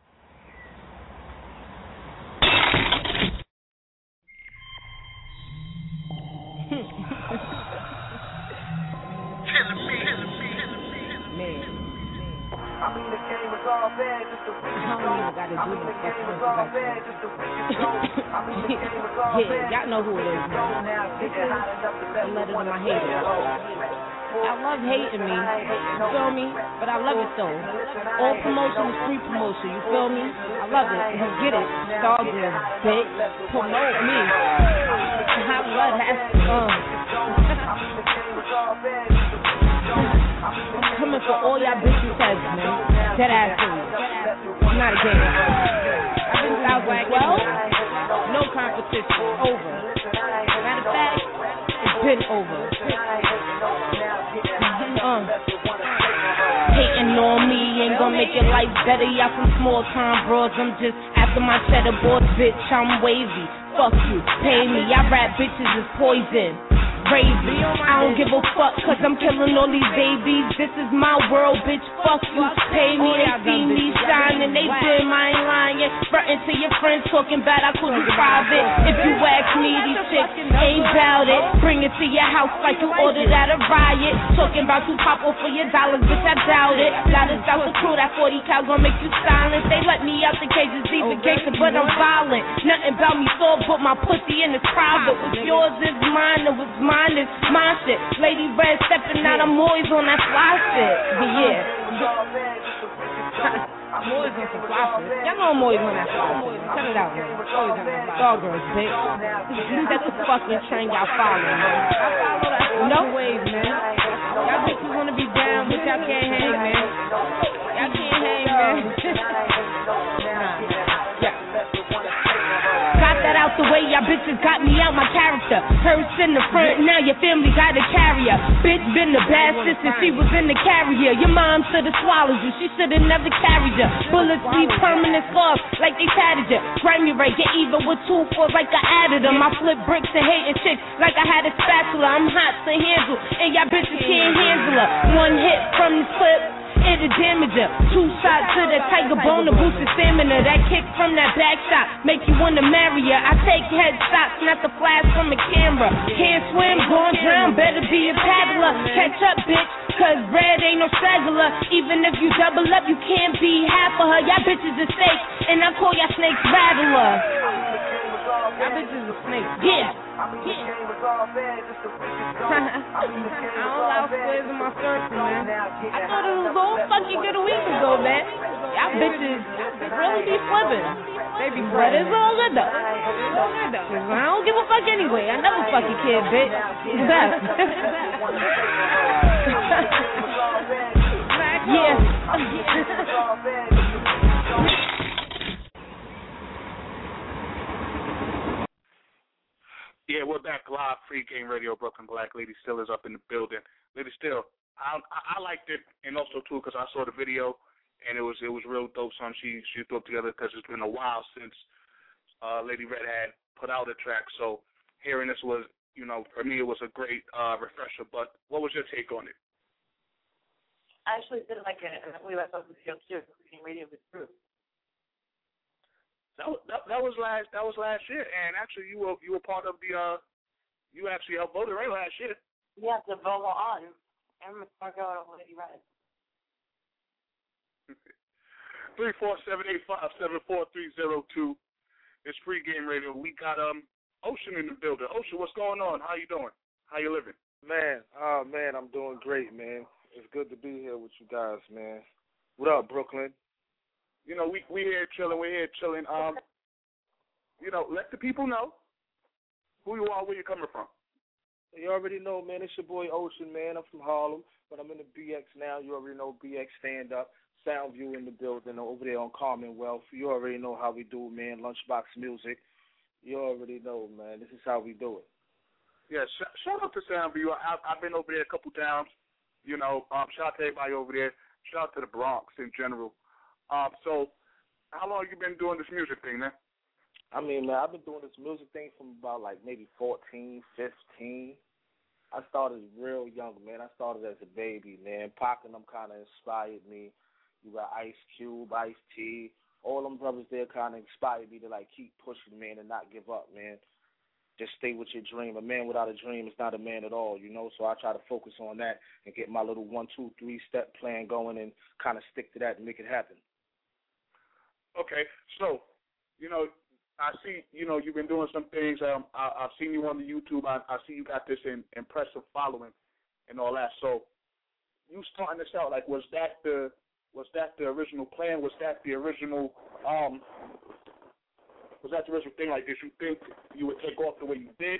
I mean the game was all bad just a week ago. I mean the game was all bad just a week ago. I mean the game was all bad. Yeah, y'all know who it is. This is a letter to my haters. I love hating me, you feel me? But I love it though. All promotion is free promotion, you feel me? I love it. You get it. Stargirl, bitch. Promote me. Hot blood has I'm coming for all y'all bitches heads, man. Dead ass serious. It's not a game. I've been out like, well, no competition. Over. Matter of fact, it's been over. Hating on me ain't gonna make your life better. Y'all some small time bros. I'm just after my cheddar board, bitch. I'm wavy. Fuck you, pay me. I rap bitches is poison. Crazy. I don't give a fuck cause I'm killing all these babies. This is my world, bitch. Fuck you. Pay me. They see me shining. They blame I ain't lying. Frontin' to your friends talking bad. I call you private. If you ask me, these chicks ain't bout it. Bring it to your house like you ordered at a riot. Talking about you pop off for your dollars, bitch. I doubt it. Gotta stop the crew. That 40 cal gon' make you silent. They let me out the cages, these are gangster, but I'm violent. Nothing about me so put my pussy in the private. What's yours is mine. It was mine is my shit. Lady Red stepping out I'm always on that fly shit. But yeah. I'm always on some fly shit. Y'all know I'm always on that fly shit. Cut it out, man. Always on that fly. Dog girls, bitch. That's the fucking train y'all follow, man. I follow that no ways, man. Y'all bitches wanna be down, but y'all can't hang, man. Y'all can't hang, man. Got that out the way, y'all bitches got me out my character. Purse in the front, now your family got a carrier. Bitch been the bastard since she was in the carrier. Your mom should've swallowed you, she should've never carried you. Bullets leave permanent scars like they tatted you. Grimy right, get even with 2 4 like I added them. I flip bricks and hating chicks like I had a spatula. I'm hot to handle, and y'all bitches can't handle her. One hit from the clip, it'll damage her. 2 shots to the tiger bone to boost the stamina. That kick from that back shot make you wanna marry her. I take headshots, not the flash from a camera. Can't swim, going drown, better be a paddler. Catch up, bitch, cause red ain't no straggler. Even if you double up, you can't be half of her. Y'all bitches are snakes, and I call y'all snakes rattler. Y'all bitches are snakes. Yeah. I don't allow squares in my circle, man. I thought it was all fucking good a week ago, man. Y'all bitches really be flipping. They be flipping. But it's all good, though. It's all good, though. I don't give a fuck anyway. I never fucking kid, bitch. Yeah. Yeah, we're back live, Free Game Radio, Brooklyn Black. Lady Still is up in the building. Lady Still, I liked it, and also too because I saw the video, and it was real dope. Son, she threw it together because it's been a while since Lady Red had put out a track. So hearing this was, for me it was a great refresher. But what was your take on it? I actually did like it, and I believe I saw the video too. Free Game Radio with Drew. That was last year, and actually you were part of the you actually helped vote it right last year. Yeah, to vote on. I'm gonna start going on Lady Red. 347-857-4302. It's Free Game Radio. We got Ocean in the building. Ocean, what's going on? How you doing? How you living? Man, I'm doing great, man. It's good to be here with you guys, man. What up, Brooklyn? We here chilling. We're here chilling. Let the people know who you are, where you're coming from. You already know, man. It's your boy Ocean, man. I'm from Harlem, but I'm in the BX now. You already know BX Stand Up, Soundview in the building over there on Commonwealth. You already know how we do, man. Lunchbox Music. You already know, man. This is how we do it. Yeah, shout out to Soundview. I've been over there a couple times. Shout out to everybody over there. Shout out to the Bronx in general. So, how long have you been doing this music thing, man? I mean, man, I've been doing this music thing from about maybe 14, 15. I started real young, man. I started as a baby, man. Pac and them kind of inspired me. You got Ice Cube, Ice-T. All them brothers there kind of inspired me to keep pushing, man, and not give up, man. Just stay with your dream. A man without a dream is not a man at all, So I try to focus on that and get my little 1, 2, 3 step plan going and kind of stick to that and make it happen. Okay, so, I see, you've been doing some things. I've seen you on the YouTube. I see you got this impressive following and all that. So, you starting this out, was that the original plan? Was that the original thing? Did you think you would take off the way you did?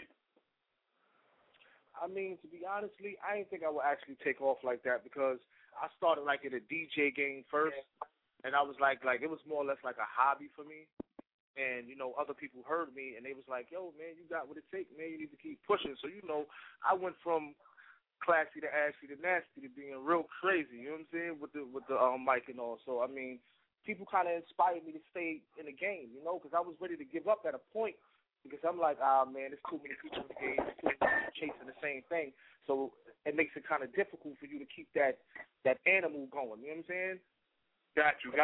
I mean, to be honestly, I didn't think I would actually take off like that because I started in a DJ game first. And I was like it was more or less like a hobby for me. And, other people heard me, and they was like, yo, man, you got what it takes, man. You need to keep pushing. So, I went from classy to ashy to nasty to being real crazy, you know what I'm saying, with the mic and all. So, I mean, people kind of inspired me to stay in the game, because I was ready to give up at a point because I'm like, man, there's too many people in the game. There's too many people chasing the same thing. So it makes it kind of difficult for you to keep that animal going, you know what I'm saying? Got you.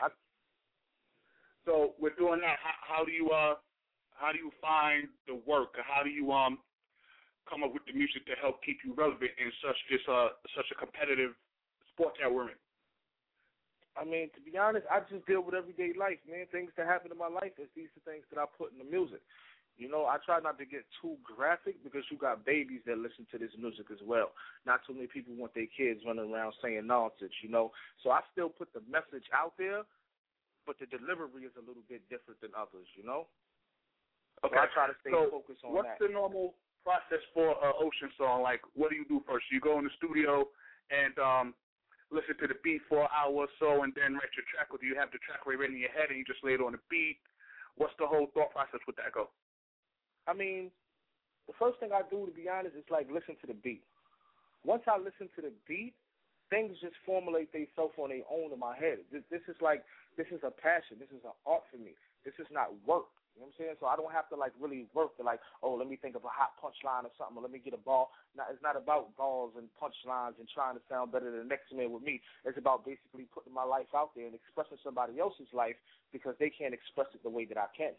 So with doing that, how do you find the work? How do you come up with the music to help keep you relevant in such a competitive sport that we're in? I mean, to be honest, I just deal with everyday life, man. Things that happen in my life, these are things that I put in the music. You know, I try not to get too graphic because you got babies that listen to this music as well. Not too many people want their kids running around saying nonsense, you know. So I still put the message out there, but the delivery is a little bit different than others, you know. Okay. So I try to stay focused on what's that. the normal process for an Ocean song? Like, what do you do first? You go in the studio and listen to the beat for an hour or so and then write your track, or do you have the track right in your head and you just lay it on the beat? What's the whole thought process with that go? I mean, the first thing I do, to be honest, is like listen to the beat. Once I listen to the beat, things just formulate themselves on their own in my head. This is a passion. This is an art for me. This is not work. You know what I'm saying? So I don't have to like really work to like, oh, let me think of a hot punchline or something, or let me get a ball. Now, it's not about balls and punchlines and trying to sound better than the next man with me. It's about basically putting my life out there and expressing somebody else's life because they can't express it the way that I can.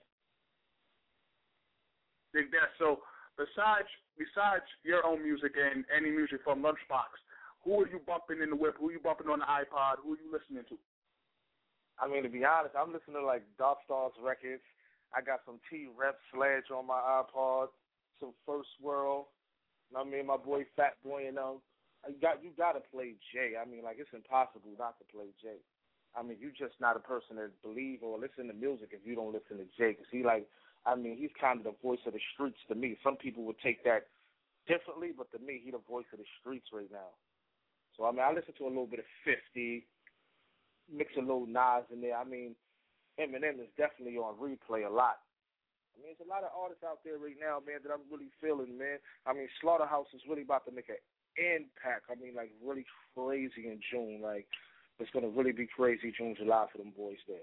Dig that. So besides your own music and any music from Lunchbox, who are you bumping in the whip? Who are you bumping on the iPod? Who are you listening to? I mean, to be honest, I'm listening to like Dark Stars records. I got some T-Rep Sledge on my iPod, some First World. I mean, my boy Fat Boy and you got to play Jay. I mean, like it's impossible not to play Jay. I mean, you just not a person that believe or listen to music if you don't listen to Jay, because he's kind of the voice of the streets to me. Some people would take that differently, but to me, he's the voice of the streets right now. So, I mean, I listen to a little bit of 50, mix a little Nas in there. I mean, Eminem is definitely on replay a lot. I mean, there's a lot of artists out there right now, man, that I'm really feeling, man. I mean, Slaughterhouse is really about to make an impact. I mean, like, really crazy in June. Like, it's going to really be crazy June, July for them boys there.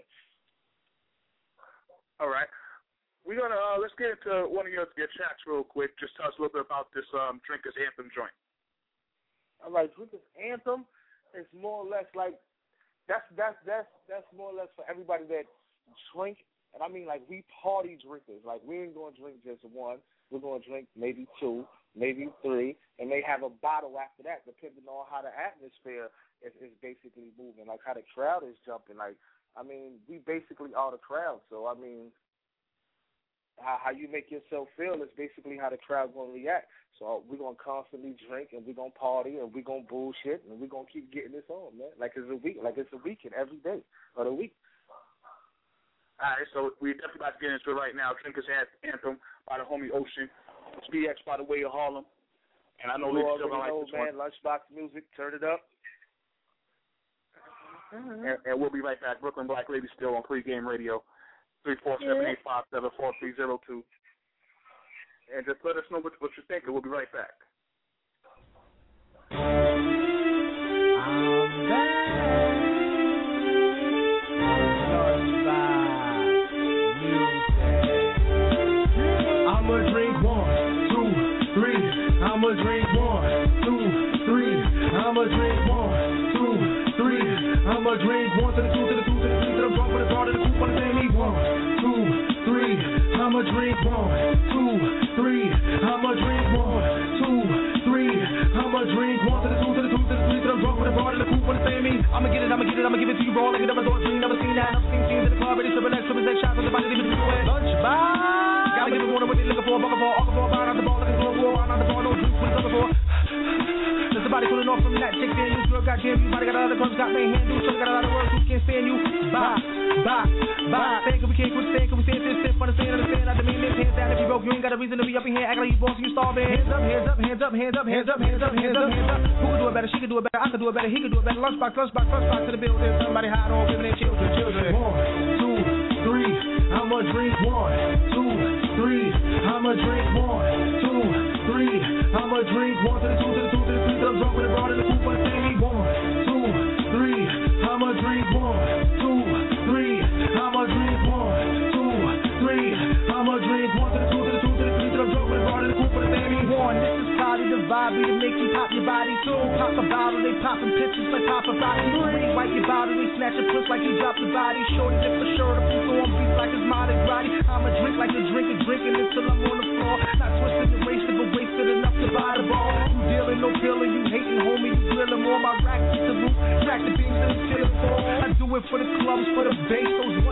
All right. We're going to, let's get into one of your tracks real quick. Just tell us a little bit about this Drinkers Anthem joint. All right, Drinkers Anthem is more or less like, that's more or less for everybody that drink. And I mean, like, we party drinkers. Like, we ain't going to drink just one. We're going to drink maybe two, maybe three, and may have a bottle after that, depending on how the atmosphere is basically moving, like how the crowd is jumping. Like, I mean, we basically are the crowd. So, I mean, how you make yourself feel is basically how the crowd going to react. So we're going to constantly drink, and we're going to party, and we're going to bullshit, and we're going to keep getting this on, man. Like it's a weekend every day of the week. All right, so we're definitely about to get into it right now. Drinkers Anthem by the homie Ocean. It's BX by the way of Harlem. And I know Lady still going to like this one. Lunchbox music, turn it up. And we'll be right back. Brooklyn Black Lady still on Pregame Radio. 347-857-4302. And just let us know what you're thinking. We'll be right back. I'ma drink 1, 2, 3. I'ma drink 1, 2, 3. I'ma drink 1, 2, 3. I'ma drink 1 to the 2 to the 2 to the 3 to the drunk with the bar to the coupe on the thing. 1, 2, 3. I'ma drink 1, 2, 3. I'ma drink 1, 2, 3. I'ma drink 1 to the 2 to the 2 to the 3 to the drunk with the bar to the coupe on the thing. I'ma get it, I'ma give it to you raw like I never thought. You never seen that. Never seen scenes in the club. Ready to relax, triple X shots on the body, leave it to the Lunchbox. Gotta give it water what they looking for, bucket for, all for, buying out the ball, looking for, buying out the ball, no drinks, what it's looking for. There's somebody pulling off from that chick, then you girl, goddamn, you might got other clubs, got main hand, so got a lot of work, who can't stand you? Bye. Think we can't quit saying, can we say this, understand, I demean this, hands down, if you broke, you ain't got a reason to be up in here, act like you boss, you starving. Hands up, hands up, hands up, hands up, hands up, hands up, hands up, hands up. Who could do it better, she could do it better, I could do it better, he could do it better. Lunchbox to the building, somebody hide on women and children. 1, 2, 3, I'ma drink 1, 2, 3, I'ma drink 1, 2, 3, I'ma drink 1 to the 2 to the 2 to the 3 till I'm drunk with the bar to the coupe on the thing. 1, 2, 3, I'ma drink 1, 2, 3, I'ma drink 1, 2, 3, I'ma drink 1 to the 2 to the 2 to the 3 till I'm drunk with the bar to the coupe on the thing. 1, this is probably the vibe to make you pop your body. 2, pop a bottle, they popping pictures like Papa Body. 3, wipe your bottle, they snatch a puss like you dropped the body. Shorty lift the shirt up, you on beats like it's Mardi Gras. I'ma drink like a drinker, drinking until I'm on the floor. Not twisted and wasted, but wasted enough to buy the ball. You dealing, no feeling, you hating, homie, you grilling more. My rack to the roof, track the beams and the ceiling floor. I do it for the clubs, for the bass, those wanting more.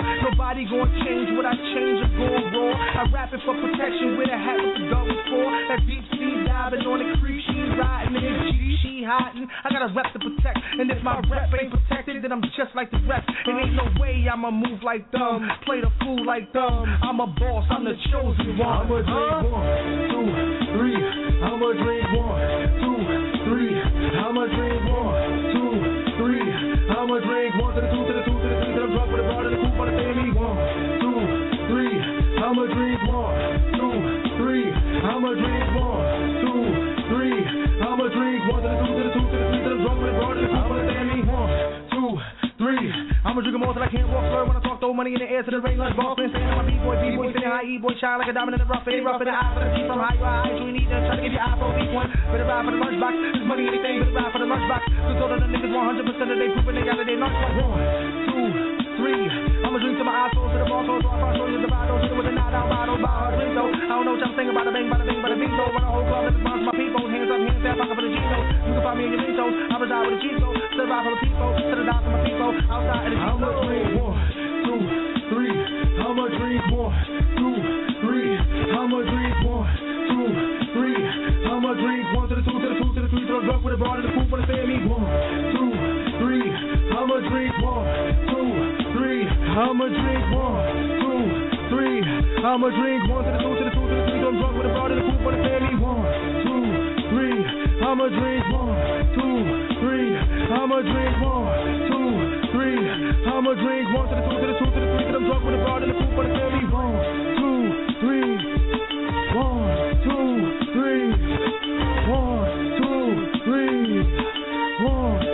Nobody gonna change what I change or go raw. I rap it for protection with a hat with the gun was for. That deep sea diving on the creek, she's riding in the G, she hiding. I got a rep to protect, and if my rep ain't protected, then I'm just like the rest. And ain't no way I'ma move like them, play the fool like them. I'm a boss, I'm the chosen one. I'ma drink 1, 2, 3. I'ma drink 1, 2, 3. I'ma drink 1, 2, 3. I'ma drink 1 to the 2 to the 2 to the 3 to the drunk with the bar to the coupe on the baby. 1, 2, 3. I'ma drink 1, 2, 3. I'ma drink 1, 2, 3. I'ma drink 1 to the 2 to the 2 to the 3 to the drunk with the bar to the coupe on the baby. 1, 2, 3. I'ma drink more till I can't walk, slur when I talk, throw money in the air to the rain lunch boss. Been saying I'm a B-boy, spinning high, E-boy, shine like a diamond in the rough, ain't rough in the eye for the deep from high to high. So you need to try to get your eye for a weak one. Better ride for the lunchbox, there's money anything, better ride for the lunchbox. Cause all of the niggas 100% of they pooping, they got it, they lunch like 1, 2, 3. I'ma drink to my eyes, close to the ball, so I show you the bottle, hit it with a knot out bottle, by her drink though. I don't know what y'all think about a bang, bada bing, bada bing, though. Run a whole club, let the bounce my people, hands up, hands down, pocket for the Gino. You can find me in your mentos, I reside with the Chico, still ride for the people, to the dock for my people, outside of the Chico. I'ma drink 1, 2, 3. I'ma drink 1, 2, 3. I'ma drink 1, 2, 3. I'ma drink 1 to the 2 to the 2 to the 3 to the drunk with a bar to the coupe for the family. 1, 2, 3. I'ma drink 1, 2, 3. I'ma drink 1, 2, 3. I'ma drink 1 to the 2 to the 2 to the 3 to the drunk with a bar to the coupe for the family. 1, 2, 3. I'ma drink 1, 2, 3. I'ma drink 1, 2, 3. I'ma drink 1 to the 2 to the 2 to the 3 to the drunk with a bar to the coupe for the family. 1, 2, 3. 1, 2, 3. 1, 2, 3. 1,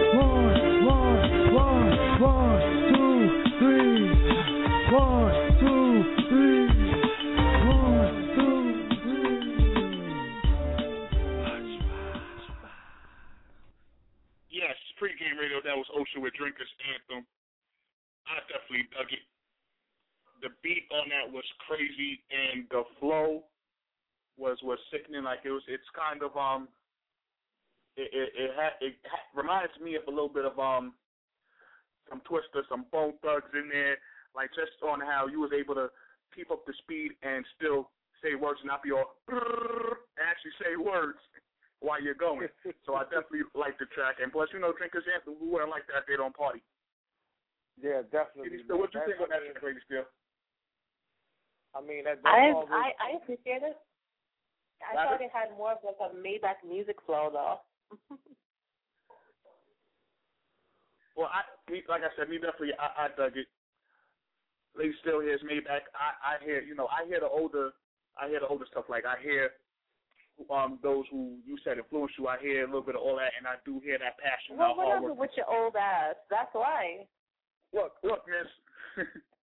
2, 3. 1, 2, 3. 1, 2, 3. Yes, pregame radio. That was Ocean with Drinkers Anthem. I definitely dug it. The beat on that was crazy, and the flow was sickening. Like it's kind of it reminds me of a little bit of some Twister, some Bone Thugs in there. Like just on how you was able to keep up the speed and still say words and not be all and actually say words while you're going. So I definitely like the track. And plus, Drinkers Anthem, who wouldn't like that? They don't party. Yeah, definitely. So what you think on that track, Lady Steel? I mean, I appreciate it. I thought it had more of like a Maybach music flow, though. Well, like I said, me definitely, I dug it. Lady Steel hears Maybach. I hear the older stuff. Like I hear those who you said influence you. I hear a little bit of all that, and I do hear that passion. Well, whatever with your old ass. That's why. Look, miss.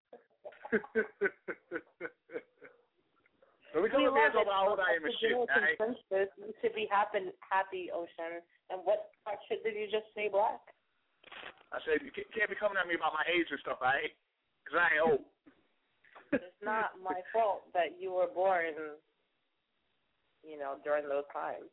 So we come here talking about how old I am and shit. Right? You should be happy, Ocean. And what part did you just say, Black? I said you can't be coming at me about my age and stuff, right? Because I ain't old. It's not my fault that you were born, during those times.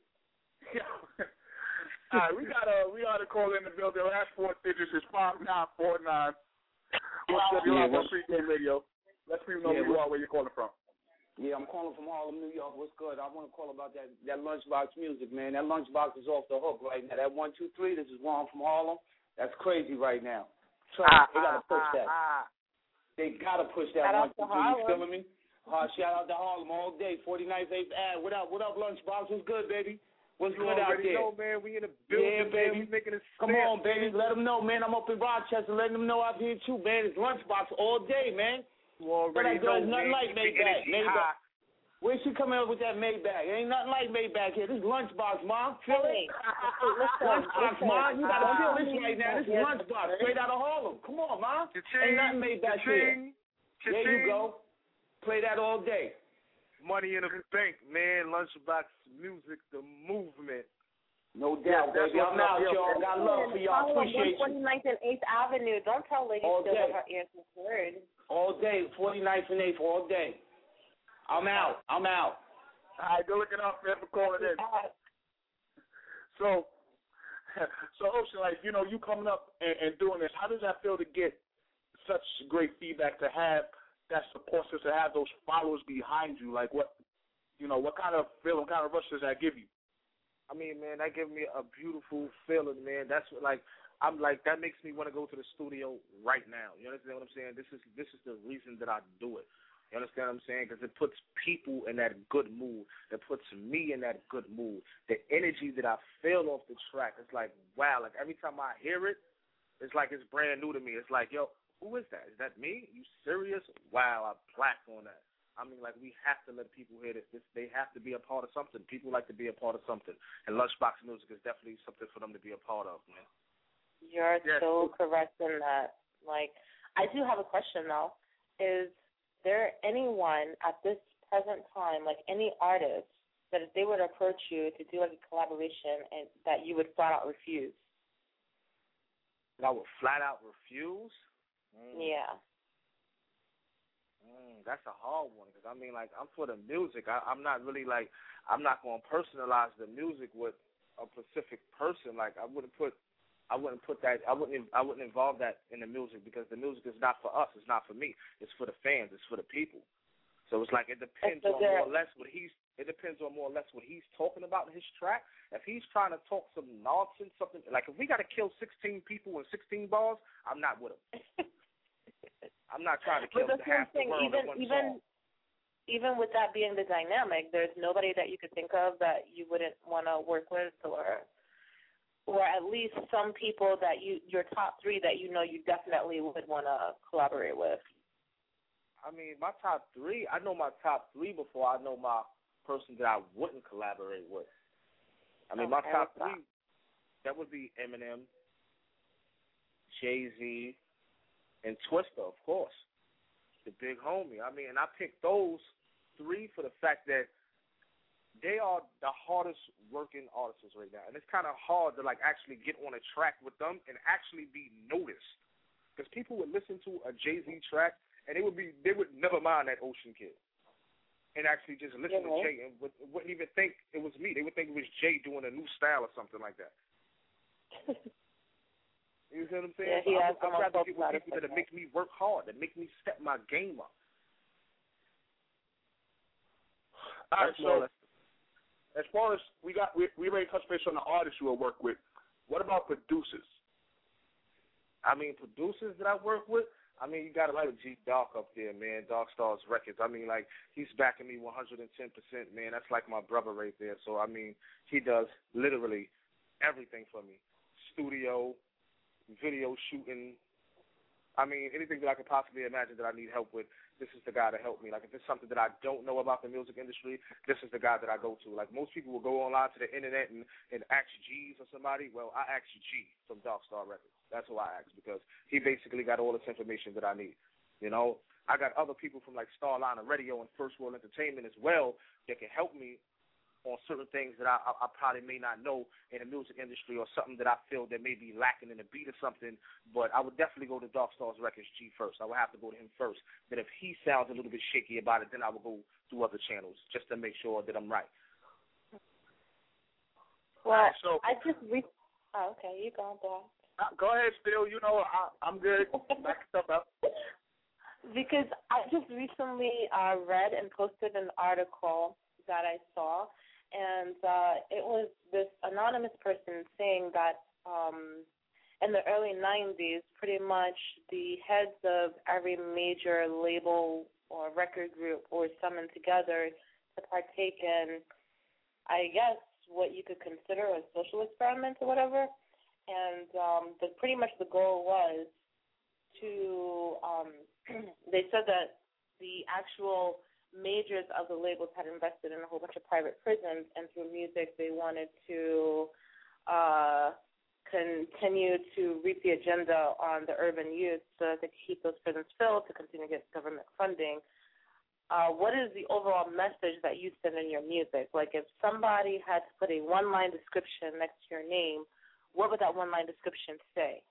All right, we got a call in the building. The last 4 digits is 5949. What's up, you're on Pregame Radio. Let people know who you are, where you're calling from. Yeah, I'm calling from Harlem, New York. What's good? I want to call about that Lunchbox music, man. That Lunchbox is off the hook right now. That 1, 2, 3. This is Juan from Harlem. That's crazy right now. They gotta push that. They gotta push that 1, 2, 3. You feeling me? Shout out to Harlem all day. 49th 8th Ave. What up, Lunchbox? What's good, baby? What's good out there? Know, man. We in the building, baby. We making it Come on, baby. Let them know, man. I'm up in Rochester. Letting them know I'm here too, man. It's Lunchbox all day, man. You already know, it's nothing like Maybach. Where's she coming up with that Maybach? It ain't nothing like Maybach here. This is Lunchbox, Mom. Feel it? Lunchbox, Mom. You gotta feel this right now. This is Lunchbox, straight out of Harlem. Come on, Mom. Ain't nothing Maybach here. There you go. Play that all day. Money in the bank, man. Lunchbox music, the movement. No doubt, baby. I'm out, y'all. Got love for y'all. Appreciate you. 49th and 8th Avenue. Don't tell Lady Steel what her ears is heard. All day, 49th and 8th, all day. I'm out. All right, go looking up, man, for calling in. So Ocean, like, you coming up and doing this, how does that feel to get such great feedback to have that support system, to have those followers behind you? Like what kind of feeling, what kind of rush does that give you? I mean, man, that gives me a beautiful feeling, man. That's what, like, I'm like, that makes me want to go to the studio right now. You understand what I'm saying? This is the reason that I do it. You understand what I'm saying? Because it puts people in that good mood. It puts me in that good mood. The energy that I feel off the track, it's like, wow. Like, every time I hear it, it's like it's brand new to me. It's like, yo, who is that? Is that me? You serious? Wow, I blacked on that. I mean, like, we have to let people hear this. They have to be a part of something. People like to be a part of something. And Lunchbox Music is definitely something for them to be a part of, man. You're so correct in that. Like, I do have a question, though. Is there anyone at this present time, like any artist, that if they were to approach you to do like a collaboration and that you would flat out refuse? That I would flat out refuse? Yeah. That's a hard one because, I mean, like, I'm for the music. I'm not really, like, I'm not going to personalize the music with a specific person. Like, I wouldn't involve that in the music because the music is not for us. It's not for me. It's for the fans. It's for the people. So it's like it depends on more or less what he's talking about in his track. If he's trying to talk some nonsense, something like if we got to kill 16 people in 16 bars, I'm not with him. I'm not trying to kill half the world in one song. Even with that being the dynamic, there's nobody that you could think of that you wouldn't want to work with, or at least some people that your top three that you know you definitely would want to collaborate with. I mean, my top three, I know my top three before I know my person that I wouldn't collaborate with. I mean, my top three, that would be Eminem, Jay-Z, and Twista, of course, the big homie. I mean, and I picked those three for the fact that they are the hardest working artists right now. And it's kind of hard to, like, actually get on a track with them and actually be noticed. Because people would listen to a Jay-Z track, and they would never mind that Ocean Kid. And actually just listen to Jay and wouldn't even think it was me. They would think it was Jay doing a new style or something like that. You know what I'm saying? Yeah, I'd rather get with people that make me work hard, that make me step my game up. All right, so as far as we already touched base on the artists you will work with, what about producers? I mean, producers that I work with, I mean, you got to put G Dark up there, man, Dark Stars Records. I mean, like, he's backing me 110%, man. That's like my brother right there. So, I mean, he does literally everything for me. Studio, video shooting. I mean, anything that I could possibly imagine that I need help with, this is the guy to help me. Like, if it's something that I don't know about the music industry, this is the guy that I go to. Like, most people will go online to the internet and ask G's or somebody. Well, I ask G from Dark Star Records. That's who I ask because he basically got all this information that I need. You know, I got other people from, like, Starliner Radio and First World Entertainment as well that can help me on certain things that I probably may not know in the music industry or something that I feel that may be lacking in the beat or something. But I would definitely go to Dark Stars Records G first. I would have to go to him first. But if he sounds a little bit shaky about it, then I would go through other channels just to make sure that I'm right. Well, I just okay, you go, Bob. Go ahead, Steele. You know, I'm good. Back stuff up. Because I just recently read and posted an article that I saw, and it was this anonymous person saying that in the early 90s, pretty much the heads of every major label or record group were summoned together to partake in, I guess, what you could consider a social experiment or whatever. And pretty much the goal was to, they said that the actual majors of the labels had invested in a whole bunch of private prisons, and through music they wanted to continue to reap the agenda on the urban youth so that they could keep those prisons filled to continue to get government funding. What is the overall message that you send in your music? Like, if somebody had to put a one-line description next to your name, what would that one-line description say?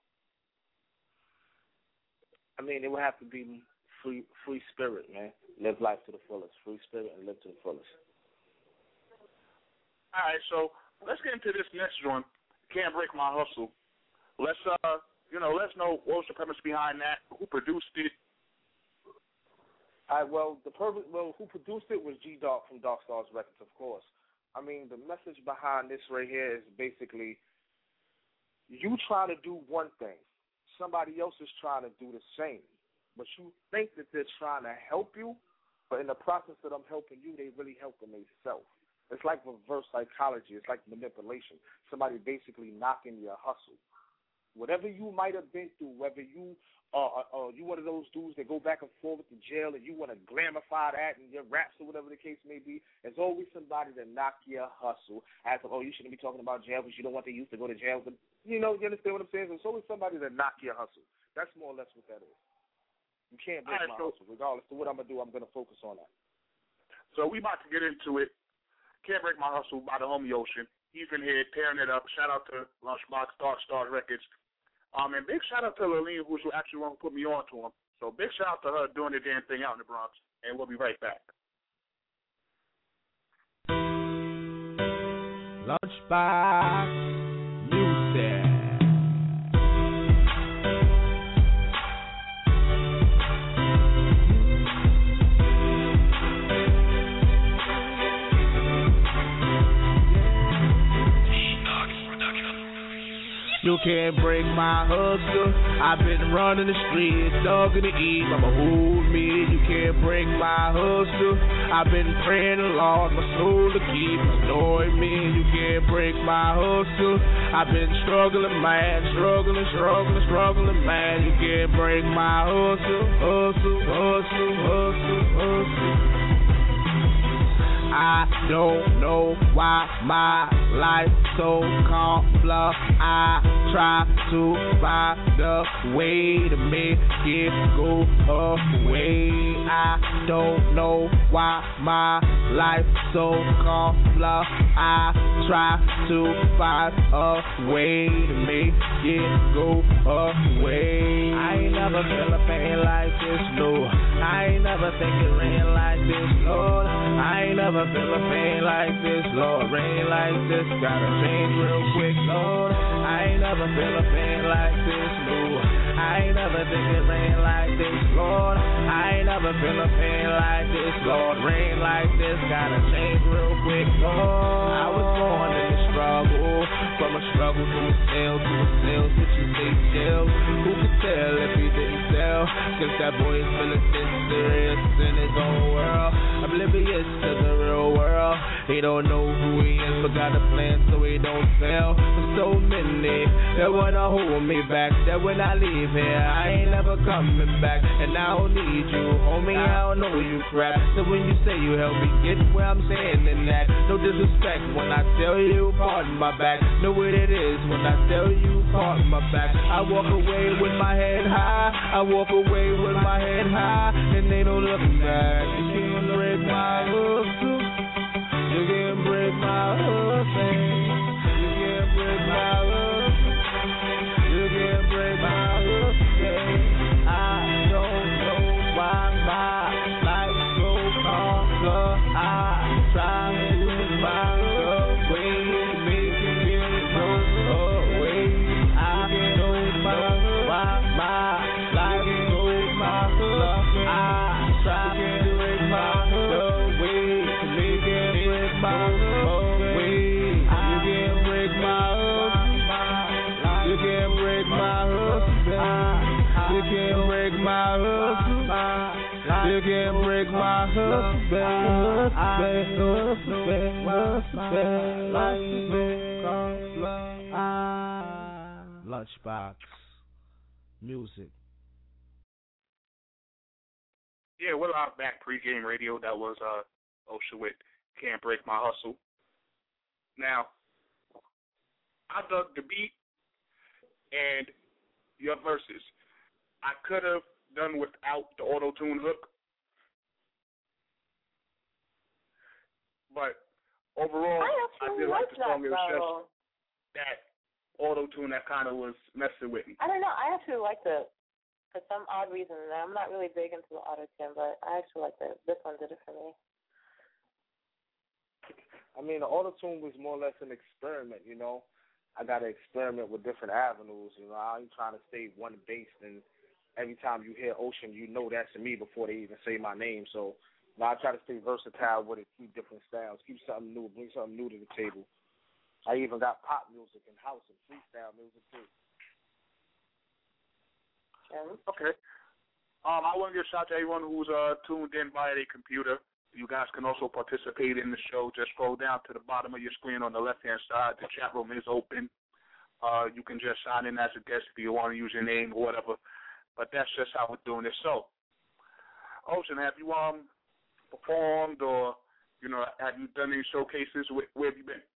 I mean, it would have to be free spirit, man. Live life to the fullest. Free spirit and live to the fullest. All right, so let's get into this next one. Can't Break My Hustle. Let's Let's know what was the premise behind that, who produced it. Who produced it was G Dark from Dark Stars Records, of course. I mean, the message behind this right here is basically, you try to do one thing, somebody else is trying to do the same, but you think that they're trying to help you, but in the process of them helping you, they really helping themselves. It's like reverse psychology. It's like manipulation. Somebody basically knocking your hustle. Whatever you might have been through, whether you you one of those dudes that go back and forth with the jail and you want to glamify that in your raps or whatever the case may be, there's always somebody to knock your hustle. As of, you shouldn't be talking about jail because you don't want the youth to go to jail. But, you understand what I'm saying? There's always somebody to knock your hustle. That's more or less what that is. You can't break my hustle. Regardless of what I'm going to do, I'm going to focus on that. So we about to get into it. Can't Break My Hustle by the Homie Ocean. He's in here tearing it up. Shout out to Lunchbox, Dark Stars Records. And big shout out to Laleen, who's actually want to put me on to him. So big shout out to her doing the damn thing out in the Bronx. And we'll be right back. Lunchbox Music. You can't break my hustle. I've been running the streets, dog in the eat, mama hold me. You can't break my hustle. I've been praying the Lord, my soul to keep annoying me. You can't break my hustle. I've been struggling, man, struggling, man. You can't break my hustle. I don't know why my life so complex. I try to find a way to make it go away. I don't know why my life so complex. I try to find a way to make it go away. I ain't never feel a pain like this, no. I ain't never think it rain like this, Lord. I ain't never feel a pain like this, Lord. Rain like this, gotta change real quick, Lord. I ain't never feel a pain like this, no. I ain't never think it rain like this, Lord. I ain't never feel a pain like this, Lord. Rain like this, gotta change real quick, Lord. I was born in the struggle, from a struggle to a sale, situation jail. Who could tell if he didn't sell? Cause that boy is feeling serious in his own world. Oblivious to the real world. He don't know who he is, but got a plan so he don't fail. For so many that wanna hold me back, that when I leave here I ain't never coming back. And I don't need you, homie, I don't know you crap. So when you say you help me get where I'm saying in that, no disrespect when I tell you pardon my back. Know what it is when I tell you pardon my back. I walk away with my head high, I walk away with my head high, and they don't look back. You can't break my hustle. You can't break my hustle. You can't break my hustle. You can't break my hustle. I don't know why my life's so complex. I try to find a way to make it go away. I don't know why my life's so complex. I try to break my way to make it break my way. You can't break my hustle. You can't break my hustle. You can't break my hustle. You can't break my hustle. Lunchbox Music. Yeah, we're live back pregame radio. That was Osha with Can't Break My Hustle. Now, I dug the beat and your verses. I could have done without the auto-tune hook, but overall, I did like the song. It was just that auto-tune that kind of was messing with me. I don't know. I actually liked it for some odd reason. I'm not really big into the auto-tune, but I actually liked it. This one did it for me. I mean, the auto-tune was more or less an experiment, you know. I got to experiment with different avenues. You know, I ain't trying to stay one-based, and every time you hear Ocean, you know that's me before they even say my name. So I try to stay versatile with it, keep different styles, keep something new, bring something new to the table. I even got pop music and house and freestyle music too. Okay. I want to give a shout to everyone who's tuned in via their computer. You guys can also participate in the show. Just scroll down to the bottom of your screen on the left-hand side. The chat room is open. You can just sign in as a guest if you want to use your name or whatever. But that's just how we're doing this. So, Ocean, have you performed or, have you done any showcases? Where have you been?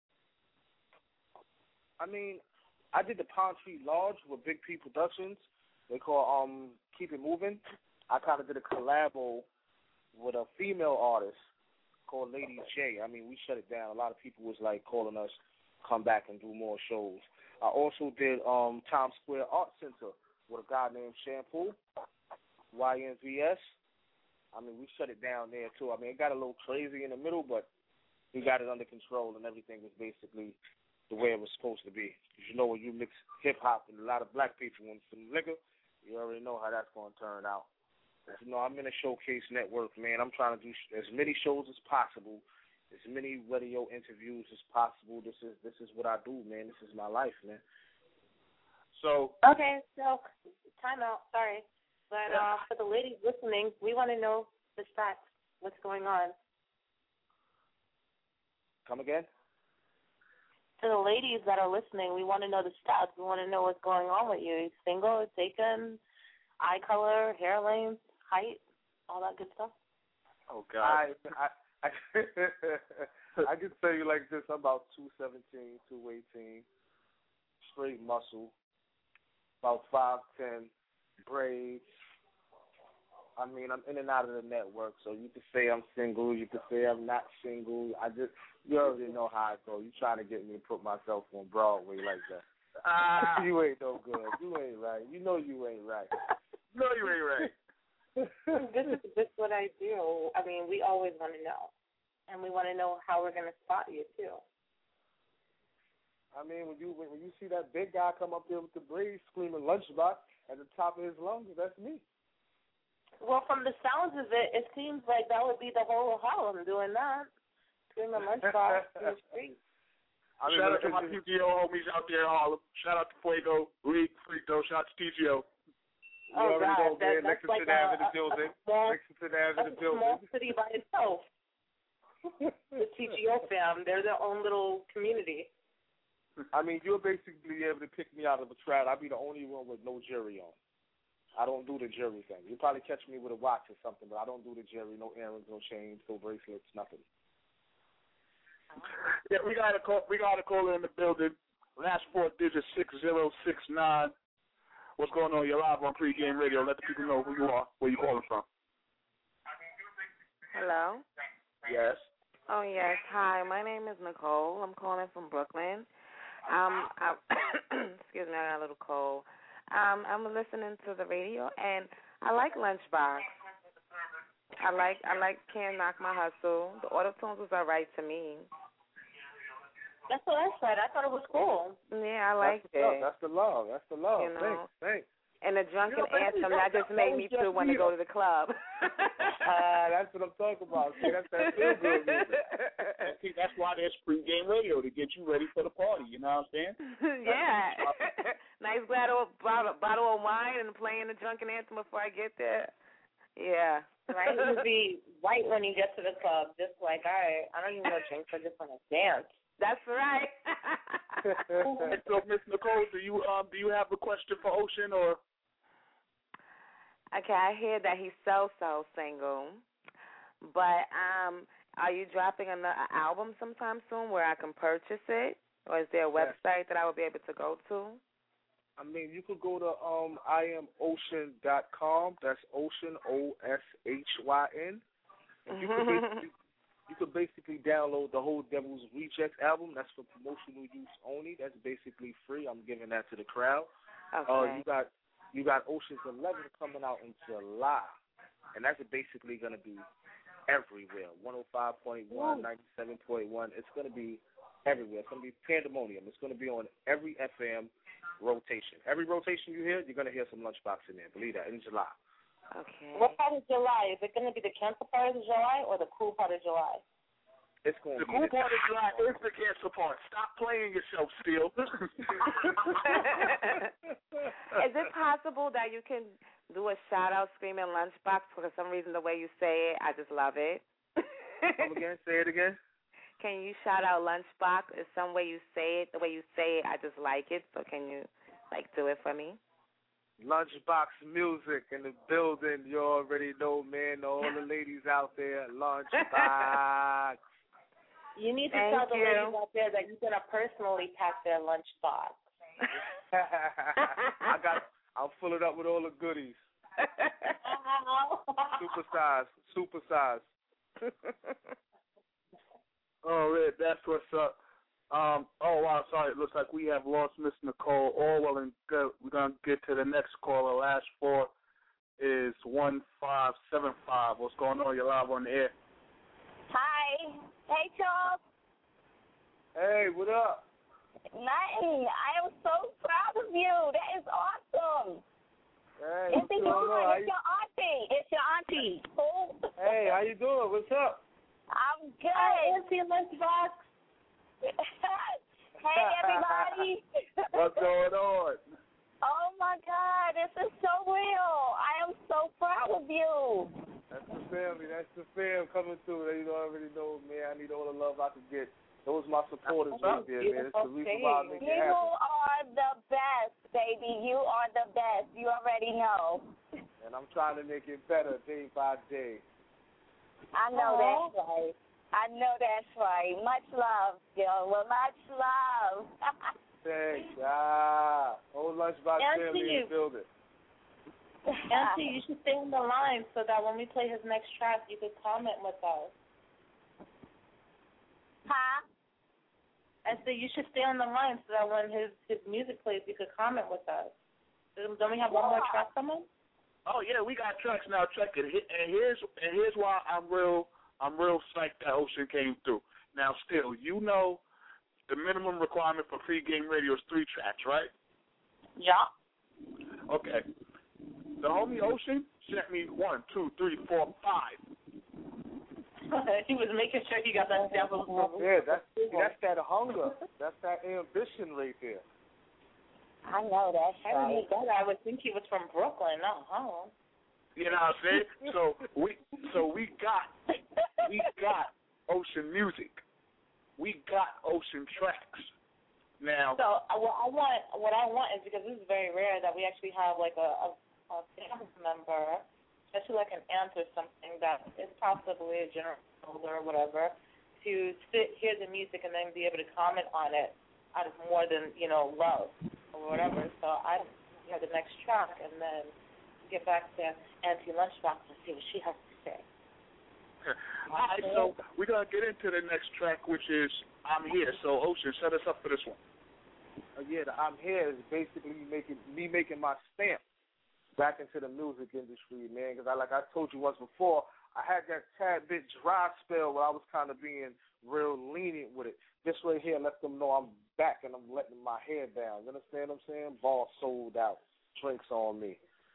I mean, I did the Palm Tree Lodge with Big P Productions. They call Keep It Moving. I kind of did a collabo with a female artist called Lady J. I mean, we shut it down. A lot of people was like calling us, come back and do more shows. I also did Times Square Art Center with a guy named Shampoo, YNVS. I mean, we shut it down there too. I mean, it got a little crazy in the middle, but we got it under control, and everything was basically the way it was supposed to be. Because when you mix hip-hop and a lot of black people and some liquor, you already know how that's going to turn out. I'm in a showcase network, man. I'm trying to do as many shows as possible, as many radio interviews as possible. This is what I do, man. This is my life, man. So okay, so time out. Sorry, but for the ladies listening, we want to know the stats. What's going on? Come again? To the ladies that are listening, we want to know the stats. We want to know what's going on with you. Are you single, taken, eye color, hair length, height, all that good stuff? Oh, God. I can tell you like this. I'm about 217, 218, straight muscle, about 5'10", braids. I mean, I'm in and out of the network, so you could say I'm single. You could say I'm not single. You already know how I go. You trying to get me to put myself on Broadway like that. You ain't no good. You ain't right. You know you ain't right. No, you ain't right. This is what I do. I mean, we always want to know. And we want to know how we're going to spot you, too. I mean, when you see that big guy come up there with the braids screaming Lunchbox at the top of his lungs, that's me. Well, from the sounds of it, it seems like that would be the whole Harlem doing that. Screaming Lunchbox in the street. Shout out to my TGO homies out there in Harlem. Shout out to Fuego, Reek, Frito. Shout out to TGO. Oh, God. That's like a small city by itself. The TGO fam, they're their own little community. I mean, you'll basically be able to pick me out of a crowd. I'll be the only one with no jury on. I don't do the jury thing. You'll probably catch me with a watch or something, but I don't do the jury, no earrings, no chains, no bracelets, nothing. Yeah, we got a caller in the building. Last 4 digits 6069. What's going on? You're live on Pregame Radio. Let the people know who you are, where you calling from. Hello? Yes. Oh, yes. Hi, my name is Nicole. I'm calling from Brooklyn. Excuse me, I got a little cold. I'm listening to the radio, and I like Lunchbox. I like Can't Knock My Hustle. The auto-tunes was all right to me. That's what I said. I thought it was cool. Yeah, I liked it. That's the love. That's the love. You know? Thanks. And the drunken anthem, that just made me too want to go to the club. That's what I'm talking about. See, that's that feel good music. See, that's why there's Pregame Radio, to get you ready for the party. You know what I'm saying? Yeah. Nice bottle of wine and playing the drunken anthem before I get there. Yeah. Right? You would be right when you get to the club, just like, all right, I don't even know drinks, I just want to dance. That's right. So, Miss Nicole, do you have a question for Ocean or? Okay, I hear that he's so single, but are you dropping an album sometime soon where I can purchase it, or is there a website that I will be able to go to? I mean, you could go to IamOcean.com. That's Ocean, OSHYN. And you could basically download the whole Devil's Rejects album. That's for promotional use only. That's basically free. I'm giving that to the crowd. Okay. You got Ocean's 11 coming out in July, and that's basically going to be everywhere. 105.1, 97.1. It's going to be everywhere. It's going to be pandemonium. It's going to be on every FM rotation. Every rotation you hear, you're going to hear some Lunchbox in there. Believe that, in July. Okay. What part of July? Is it going to be the cancer part of July or the cool part of July? It's going the to be cool part of July is the cancer part. Stop playing yourself, Steele. Is it possible that you can do a shout-out screaming Lunchbox? For some reason, the way you say it, I just love it. Come again? Say it again. Can you shout out Lunchbox? Is some way you say it, the way you say it, I just like it. So can you, do it for me? Lunchbox music in the building. You already know, man. All the ladies out there, Lunchbox. You need to tell the ladies out there that you're going to personally pack their lunchbox. I'll fill it up with all the goodies. Super size. All right, that's what's up. Wow, sorry. It looks like we have lost Miss Nicole. All well and good. We're going to get to the next caller. Last four is 1575. What's going on? You're live on the air. Hi. Hey, Charles. Hey, what up? Nothing. I am so proud of you. That is awesome. Hey, it's your auntie. It's your auntie. Oh. Hey, how you doing? What's up? I'm good. Hi, Auntie Lunchbox. Hey, everybody. What's going on? Oh, my God. This is so real. I am so proud of you. That's the family. That's the fam coming through. You already know, man. I need all the love I can get. Those are my supporters right there, man. It's the reason why I make it happen. You are the best, baby. You are the best. You already know. And I'm trying to make it better day by day. I know that's right. I know that's right. Much love, yo. Well, much love. Thanks. Whole Lunchbox family in the building. Auntie, you should stay on the line so that when we play his next track, you could comment with us. Huh? I said you should stay on the line so that when his music plays, you could comment with us. Don't we have one more track coming? Oh yeah, we got tracks now. Check it. And here's why I'm real psyched that Ocean came through. Now, still, you know, the minimum requirement for pregame radio is 3 tracks, right? Yeah. Okay. The homie Ocean sent me 1, 2, 3, 4, 5. He was making sure he got that sample. Yeah, that's that hunger. That's that ambition right there. I know that's right. I would think he was from Brooklyn, not home. You know what I'm saying? So we got Ocean music. We got Ocean tracks. Now. So what I want is, because this is very rare that we actually have like a family member, especially like an aunt or something that is possibly a general older or whatever, to sit, hear the music, and then be able to comment on it out of more than, love or whatever. So I hear the next track and then get back to Auntie Lunchbox and see what she has to say. All right, so we're going to get into the next track, which is I'm Here. So, Ocean, set us up for this one. The I'm Here is basically me making my stamp back into the music industry, man, because like I told you once before, I had that tad bit dry spell where I was kind of being real lenient with it. This right here lets them know I'm back and I'm letting my hair down. You understand what I'm saying? Ball sold out. Drinks on me.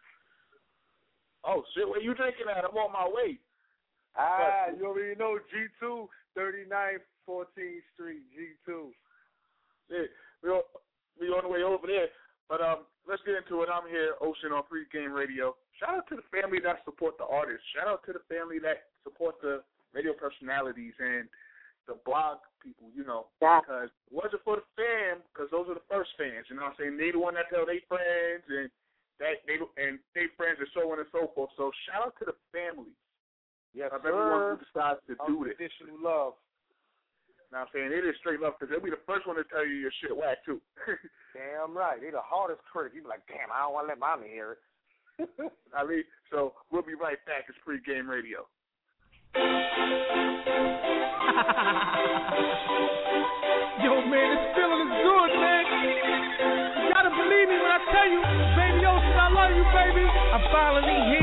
Oh, shit, where you drinking at? I'm on my way. You already know, G2, 39th, 14th Street, G2. Yeah, we on the way over there. But let's get into it. I'm here, Ocean on Pregame Radio. Shout out to the family that support the artists. Shout out to the family that support the radio personalities and the blog people, because it wasn't for the fam, because those are the first fans, you know what I'm saying? They the one that tell their friends, and their friends and so on and so forth. So shout out to the family. Yes, of everyone who decides to do this. Unconditional love. Now I'm saying it is straight love, because they'll be the first one to tell you your shit whack too. Damn right. They're the hardest critic. You be like, damn, I don't want to let mommy hear it. So we'll be right back. It's Pregame Radio. Yo, man, this feeling is good, man. You gotta believe me when I tell you, baby, Ocean, I love you, baby. I'm finally here. They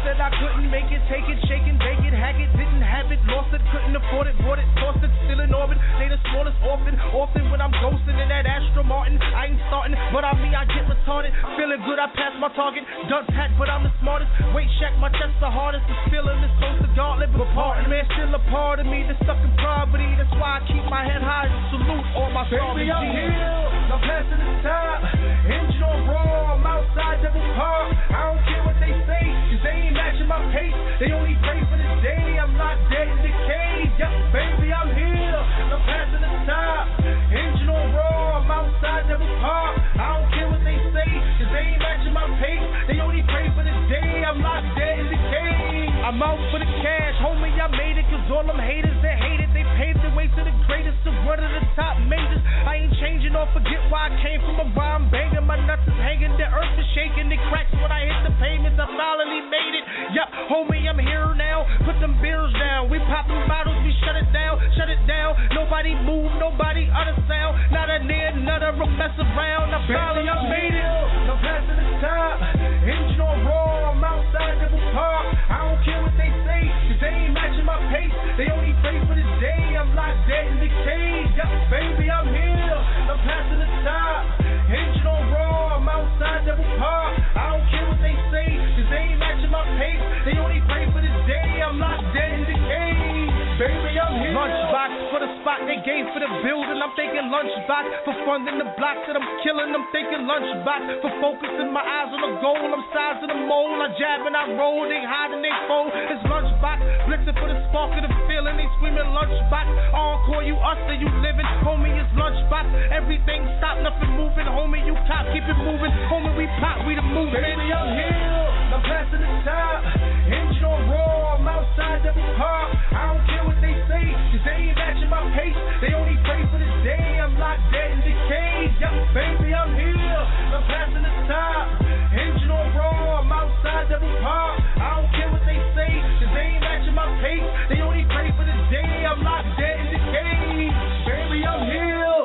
said I couldn't make it, take it, shake it, bake it, hack it, didn't have it, lost it, couldn't afford it, bought it, tossed it, still in orbit. They the smallest often when I'm ghosting in that Astra Martin. I ain't starting, but on me I get retarded. Feeling good, I pass my target. Dunce hat, but I'm the smartest. Weight shack, my chest the hardest. This feeling is close to God, living apart. Man, still a part of me that's stuck in poverty. That's why I keep my head high and salute all my baby, I'm here, I'm passing the time. Engine on raw, I'm outside Devil Park. I don't care what they say, cause they ain't matching my pace. They only pray for the day I'm not dead in the cage. Yep, baby, I'm here, I'm passing the time. Engine on raw, I'm outside Devil Park. I don't care what they say, cause they ain't matching my pace. They only pray for the day I'm not dead in the cage. I'm out for the cash, homie, I made it, cause all them haters that hate it, they paved the way to the greatest, to one of the top majors. I ain't changing or forget where I came from, or why I'm banging. My nuts is hanging, the earth is shaking, it cracks when I hit the pavements. I finally made it. Yup, homie, I'm here now. Put them beers down. We pop them bottles, we shut it down, shut it down. Nobody move, nobody utter sound. Not a near, none of them mess around. I finally made it. I'm passing the time. Engine on raw, I'm outside Devil Park. I don't care what they say, cause they ain't matching my pace. They only pray for the day I'm not dead in the cage. Yup, baby, I'm here. I'm passing the time. Engine on raw, I'm outside Devil Park. I don't care what they say, cause they ain't matching my pace. They only pray for the day I'm not dead in the cage. Baby, I'm here. Lunchbox for the spot they gave for the building. I'm thinking lunchbox for funding the blocks that I'm killing. I'm thinking lunchbox for focusing my eyes on the goal. I'm sizing the mold. I jab and I roll. They hide and they fold. It's lunchbox blitzing for the spark of the feeling. They screaming lunchbox. Encore, you us, then you living. Homie, it's lunchbox. Everything stop, nothing moving. Homie, you top, keep it moving. Homie, we pop, we the movement. Baby, I'm here. I'm passing the time. Engine on raw, I'm outside Devil Park. I don't care what they say, cause they ain't matching my pace. They only pray for the day I'm not dead in the cage. Yup, baby, I'm here. I'm passing the time. Engine on raw, I'm outside Devil Park. I don't care what they say, cause they ain't matching my pace. They only pray for the day I'm not dead in the cage. Baby, I'm here.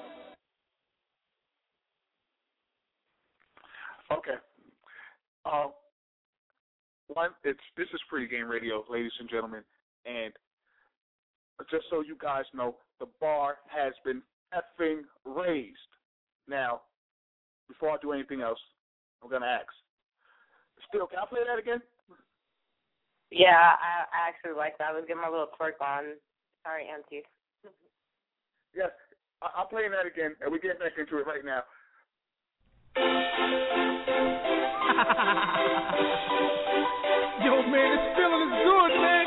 Okay. This is Pregame Radio, ladies and gentlemen, and just so you guys know, the bar has been effing raised. Now, before I do anything else, I'm gonna ask. Still, can I play that again? Yeah, I actually like that. I was getting my little twerk on. Sorry, Auntie. Yes, I'm playing that again, and we're getting back into it right now. Yo, man, this feeling is good, man.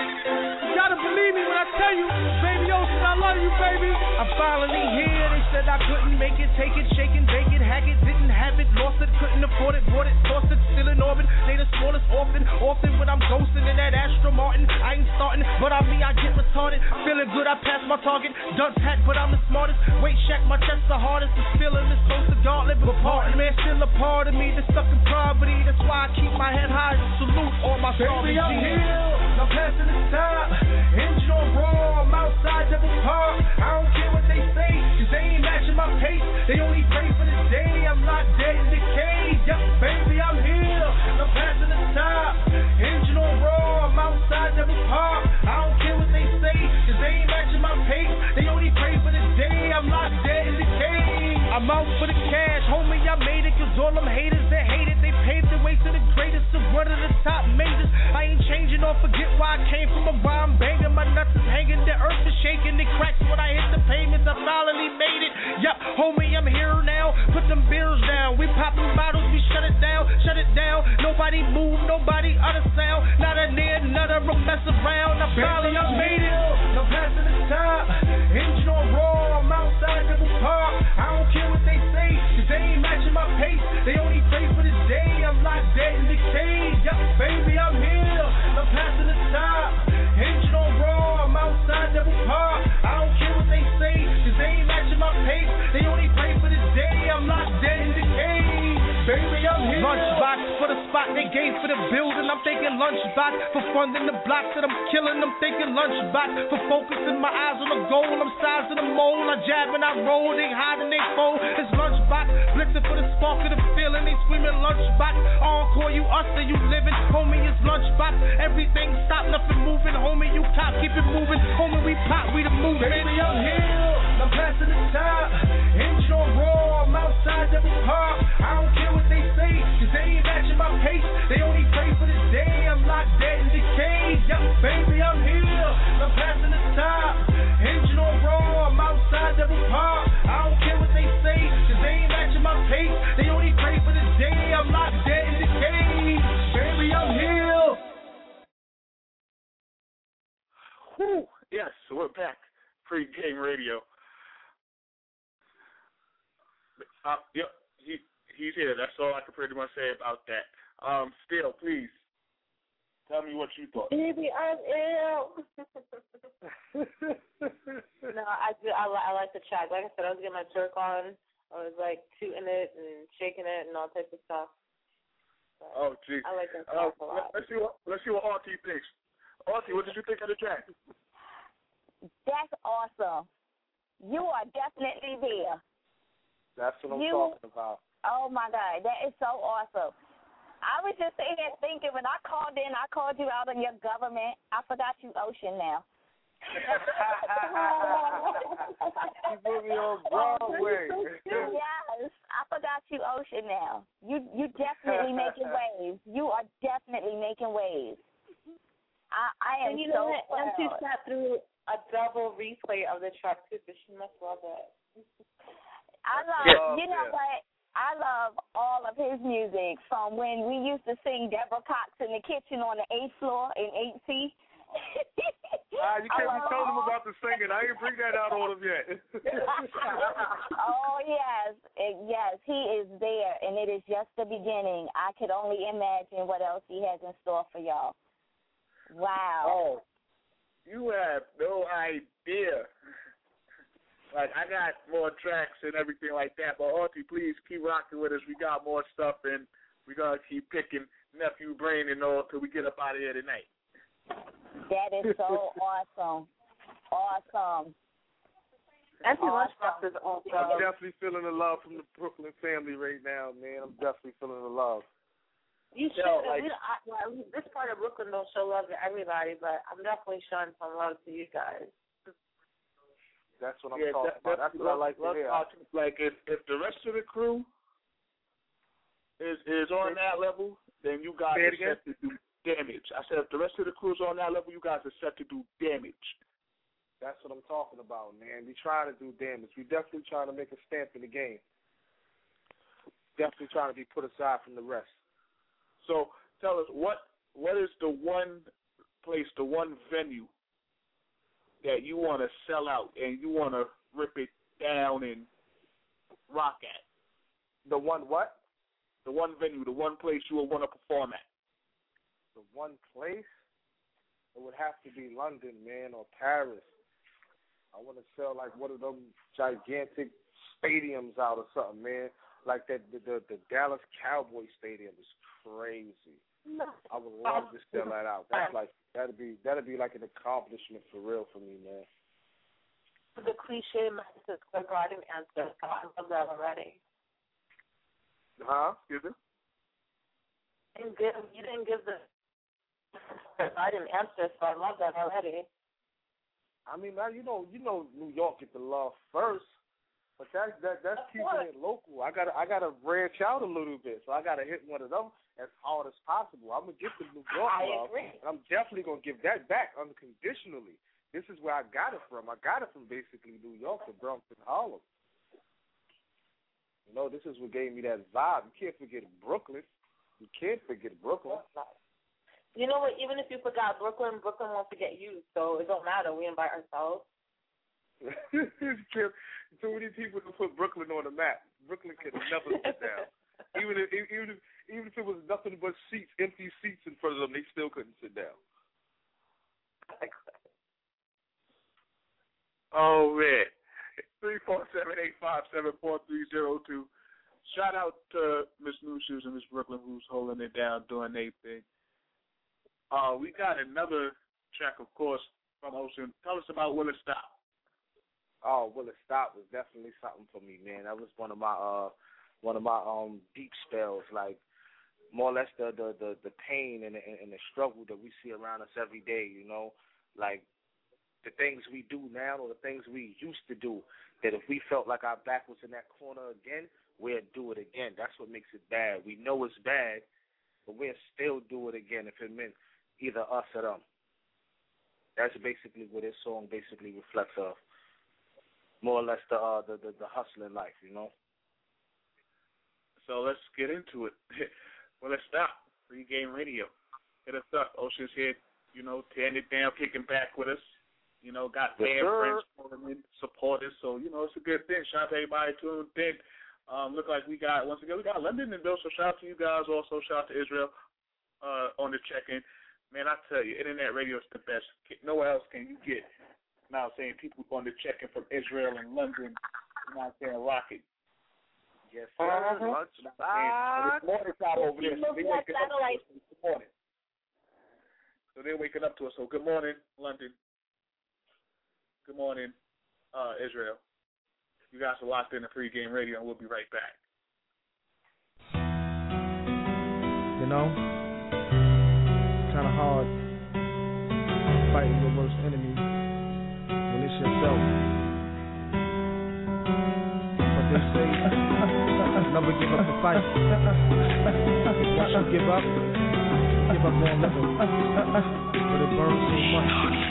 You gotta believe me when I tell you, baby Ocean, I love you, baby. I'm finally here. They said I couldn't make it, take it, shake it, bake it, hack it, didn't have it, lost it, couldn't afford it, bought it, tossed it, still in orbit. They the smallest often when I'm ghosting in that Astra Martin. I ain't starting, but on me I get retarded. Feeling good, I pass my target. Dunce hat, but I'm the smartest. Weight shack, my chest the hardest. This feeling is close to God, living apart. Man, still a part of me that's stuck in poverty. That's why I keep my head high and salute all my baby, I'm here. I'm passing the time. Engine on raw, I'm outside Devil Park. I don't care what they say, cause they ain't matching my pace. They only pray for the day I'm not dead in the cage. Yup, baby, I'm here. I'm passing the time. Engine on raw, I'm outside Devil Park. I don't care what they say, cause they ain't matching my pace. They only pray for the day I'm not dead in the cage. I'm out for the cash, homie, I made it, cause all them haters that hate it, they paved the way to the greatest, to one of the top majors. I ain't changing or forget where I came from, or why I'm banging. My nuts is hanging, the earth is shaking, it cracks when I hit the pavements. I finally made it. Yup, homie, I'm here now. Put them beers down. We pop them bottles, we shut it down, shut it down. Nobody move, nobody utter sound. Not a near, none of them mess around. I finally made it. I'm passing the time. Engine on raw, I'm outside Devil Park. I don't care what they say, cause they ain't matching my pace. They only pray for the day I'm not dead in the cage. Yup, baby, I'm here. I'm passing the time. Engine on raw, I'm outside Devil Park. I don't care what they say, cause they ain't matching my pace. They only pray for the day I'm not dead in the cage. Baby, I'm here. Lunchbox for the spot they gave for the building. I'm thinking lunchbox for funding the blocks that I'm killing. I'm thinking lunchbox for focusing my eyes on the goal. I'm sizing the mold. I jab and I roll. They hide and they fold. It's lunchbox blitzing for the spark of the feeling. They screaming lunchbox. Encore, you us, then you living. Homie, it's lunchbox. Everything stop, nothing moving. Homie, you top, keep it moving. Homie, we pop, we the movement. Baby, I'm here. I'm passing the time. Intro raw, I'm outside every pub. I don't care what they say, cause they ain't matching my pace. They only pray for the day I'm locked dead in the cage. Yup, baby, I'm here. I'm passing the time. Engine on raw, I'm outside every pub. I don't care what they say, cause they ain't matching my pace. They only pray for the day I'm locked dead in the cage. Baby, I'm here. Whew. Yes, we're back. Pre-game radio. Yep, he's here. That's all I can pretty much say about that. Still, please tell me what you thought. Baby, I'm ill. No, I like the track. Like I said, I was getting my jerk on. I was like tooting it and shaking it and all types of stuff. So, oh, gee. I like that track a lot. Let's see what Auntie thinks. Auntie, what did you think of the track? That's awesome. You are definitely there. That's what I'm talking about. Oh, my God. That is so awesome. I was just sitting there thinking, when I called in, I called you out on your government. I forgot you Ocean now. You put me on Broadway. Yes, I forgot you Ocean now. You definitely making waves. You are definitely making waves. I am and you know so what? proud. She sat through a double replay of the track, too, so she must love it. I love, you know what? I love all of his music from when we used to sing Deborah Cox in the kitchen on the 8th floor in 8C. You can't be telling him about the singing. I ain't bring that out on him yet. Oh, yes. Yes, he is there, and it is just the beginning. I could only imagine what else he has in store for y'all. Wow. Oh, you have no idea. Like, I got more tracks and everything like that, but Auntie, please keep rocking with us. We got more stuff, and we're going to keep picking Nephew Brain and all till we get up out of here tonight. That is so awesome. Awesome. Empty Lunchbox is awesome. I'm definitely feeling the love from the Brooklyn family right now, man. I'm definitely feeling the love. You should. This part of Brooklyn don't show love to everybody, but I'm definitely showing some love to you guys. That's what I'm talking about. That's what I like to hear. Like, if the rest of the crew is on that level, then you guys are set to do damage. I said if the rest of the crew is on that level, you guys are set to do damage. That's what I'm talking about, man. We trying to do damage. We definitely trying to make a stamp in the game. Definitely trying to be put aside from the rest. So tell us, what is the one place, the one venue that you want to sell out and you want to rip it down and rock at? The one what? The one venue, the one place you would want to perform at. The one place? It would have to be London, man, or Paris. I want to sell like one of them gigantic stadiums out or something, man. Like that, the Dallas Cowboys Stadium is crazy. I would love to sell that out. That's like that'd be like an accomplishment for real for me, man. The cliche Madison Square Garden answer. I love that already. Huh? Excuse me? You didn't give the Garden answer, so I love that already. I mean, man, you know, New York get the love first. But that's keeping it local. I gotta branch out a little bit, so I gotta hit one of them as hard as possible. I'm gonna get the New York love, and I'm definitely gonna give that back unconditionally. This is where I got it from. I got it from basically New York, the Bronx, and Harlem. You know, this is what gave me that vibe. You can't forget Brooklyn. You can't forget Brooklyn. You know what? Even if you forgot Brooklyn, Brooklyn won't forget you, so it don't matter. We invite ourselves. Too many people to put Brooklyn on the map. Brooklyn could never sit down. Even if it was nothing but seats, empty seats in front of them, they still couldn't sit down. Oh man, 347-857-4302. Shout out to Miss New Shoes and Miss Brooklyn who's holding it down, doing their thing. We got another track, of course, from Ocean. Tell us about Will It Stop. Oh, Will It Stop was definitely something for me, man. That was one of my one of my deep spells, like more or less the pain and the struggle that we see around us every day, you know, like the things we do now or the things we used to do, that if we felt like our back was in that corner again, we'd do it again. That's what makes it bad. We know it's bad, but we'll still do it again if it meant either us or them. That's basically what this song basically reflects of. More or less the hustling life, you know. So let's get into it. Well, let's stop. Free Game Radio. Hit us up. Ocean's here, you know, tearing it down, kicking back with us. You know, got fan friends, supporters. So, you know, it's a good thing. Shout out to everybody tuned in. Look like we got London and Bill, so shout out to you guys also. Shout out to Israel on the check-in. Man, I tell you, internet radio is the best. Nowhere else can you get, you know what I'm saying, people on the check-in from Israel and London, you know what I'm saying, rocking. Yes, sir. It's morning time over there, so they're waking up to us this morning. So they're waking up to us. So good morning, London. Good morning, Israel. You guys are locked in the Free Game Radio, and we'll be right back. You know, it's kind of hard fighting your worst enemy when it's yourself. But they say, never give up the fight. Once you give up on living. But it burns so much.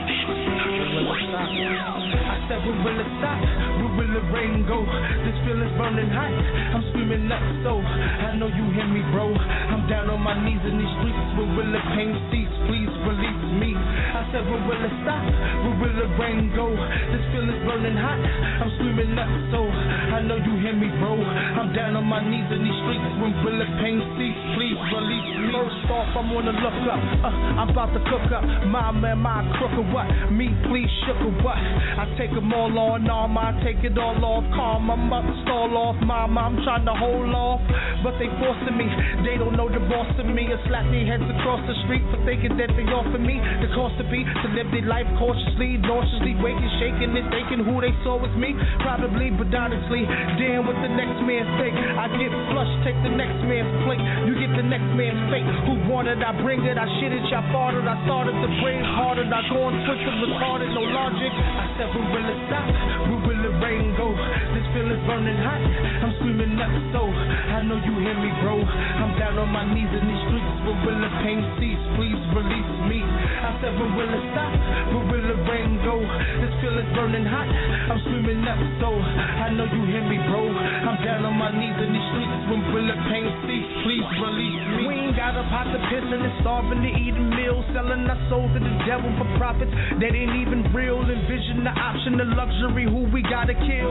I said, when will it stop? When will the rain go? This feeling's burning hot. I'm screaming up so I know you hear me, bro. I'm down on my knees in these streets. When will the pain cease? Please release me. I said, when will it stop? When will the rain go? This feeling's burning hot. I'm screaming up so I know you hear me, bro. I'm down on my knees in these streets. When will the pain cease? Please release me. First off, I'm on the look up. I'm about to cook up. My man, my crook or what? Me, please shook or what? I take them all on, I take it all off. Calm, I'm about to stall off. Mama, I'm trying to hold off, but they forcing me. They don't know the boss of me. I slap their heads across the street for thinking that they offer me the cost to be to live their life cautiously, nauseously, waking, shaking, and thinking who they saw was me. Probably, but honestly, damn what the next man think. I get flushed, take the next man's plate. You get the next man's fate. Who wanted? I bring it. I shit it. Y'all farted. I started to brave harder. I go on Twitter retarded. No logic. I said, when will it stop? When will the rain go? This feeling's burning hot. I'm screaming up so I know you hear me, bro. I'm down on my knees in these streets. When will the pain cease? Please release me. I said, when will it stop? When will the rain go? This feeling's burning hot. I'm screaming up so I know you hear me, bro. I'm down on my knees in these streets. When will the pain cease? Please release me. We ain't got a pot to piss and it's starving to eat a meal. Selling our souls to the devil for profits that ain't even real. Envision the option, the luxury, who we gotta kill.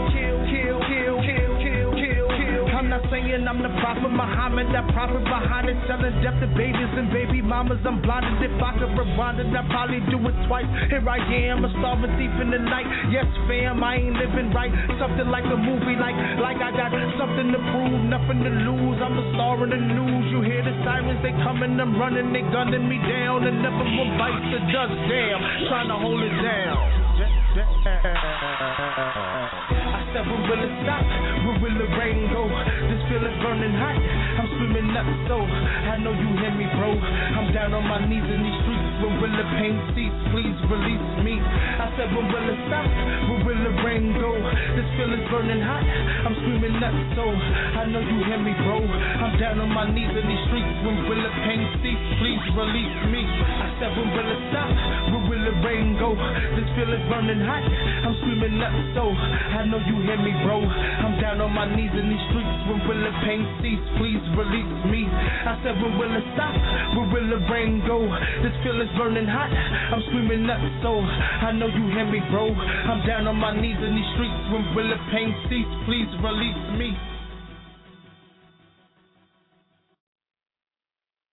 I'm not saying I'm the prophet Muhammad, that prophet behind it, selling death to babies and baby mamas. I'm blinded. If I could rewind it, I'd probably do it twice. Here I am, a starving thief in the night. Yes, fam, I ain't living right. Something like a movie, like I got something to prove, nothing to lose. I'm a star in the news. You hear the sirens, they coming, I'm running, they gunning me down, and never one bites the dust. Damn, trying to hold it down. I said, when will it stop? When will the rain go? This feeling's burning hot. I'm screaming up so I know you hear me, bro. I'm down on my knees in these streets. When will the pain cease? Please release me. I said, when will it stop? When will the rain go? This feeling's burning hot. I'm screaming up so I know you hear me, bro. I'm down on my knees in these streets. When will the pain cease? Please release me. I said, when will it stop? When will the rain go? This feeling's burning hot. I'm screaming up so I know you hear me, bro. I'm down on my knees in these streets. When will the pain cease? Please release me. I said, when will it stop? When will the rain go? This feeling's burning hot. I'm screaming up so I know you hear me, bro. I'm down on my knees in these streets. When will the pain cease? Please release me.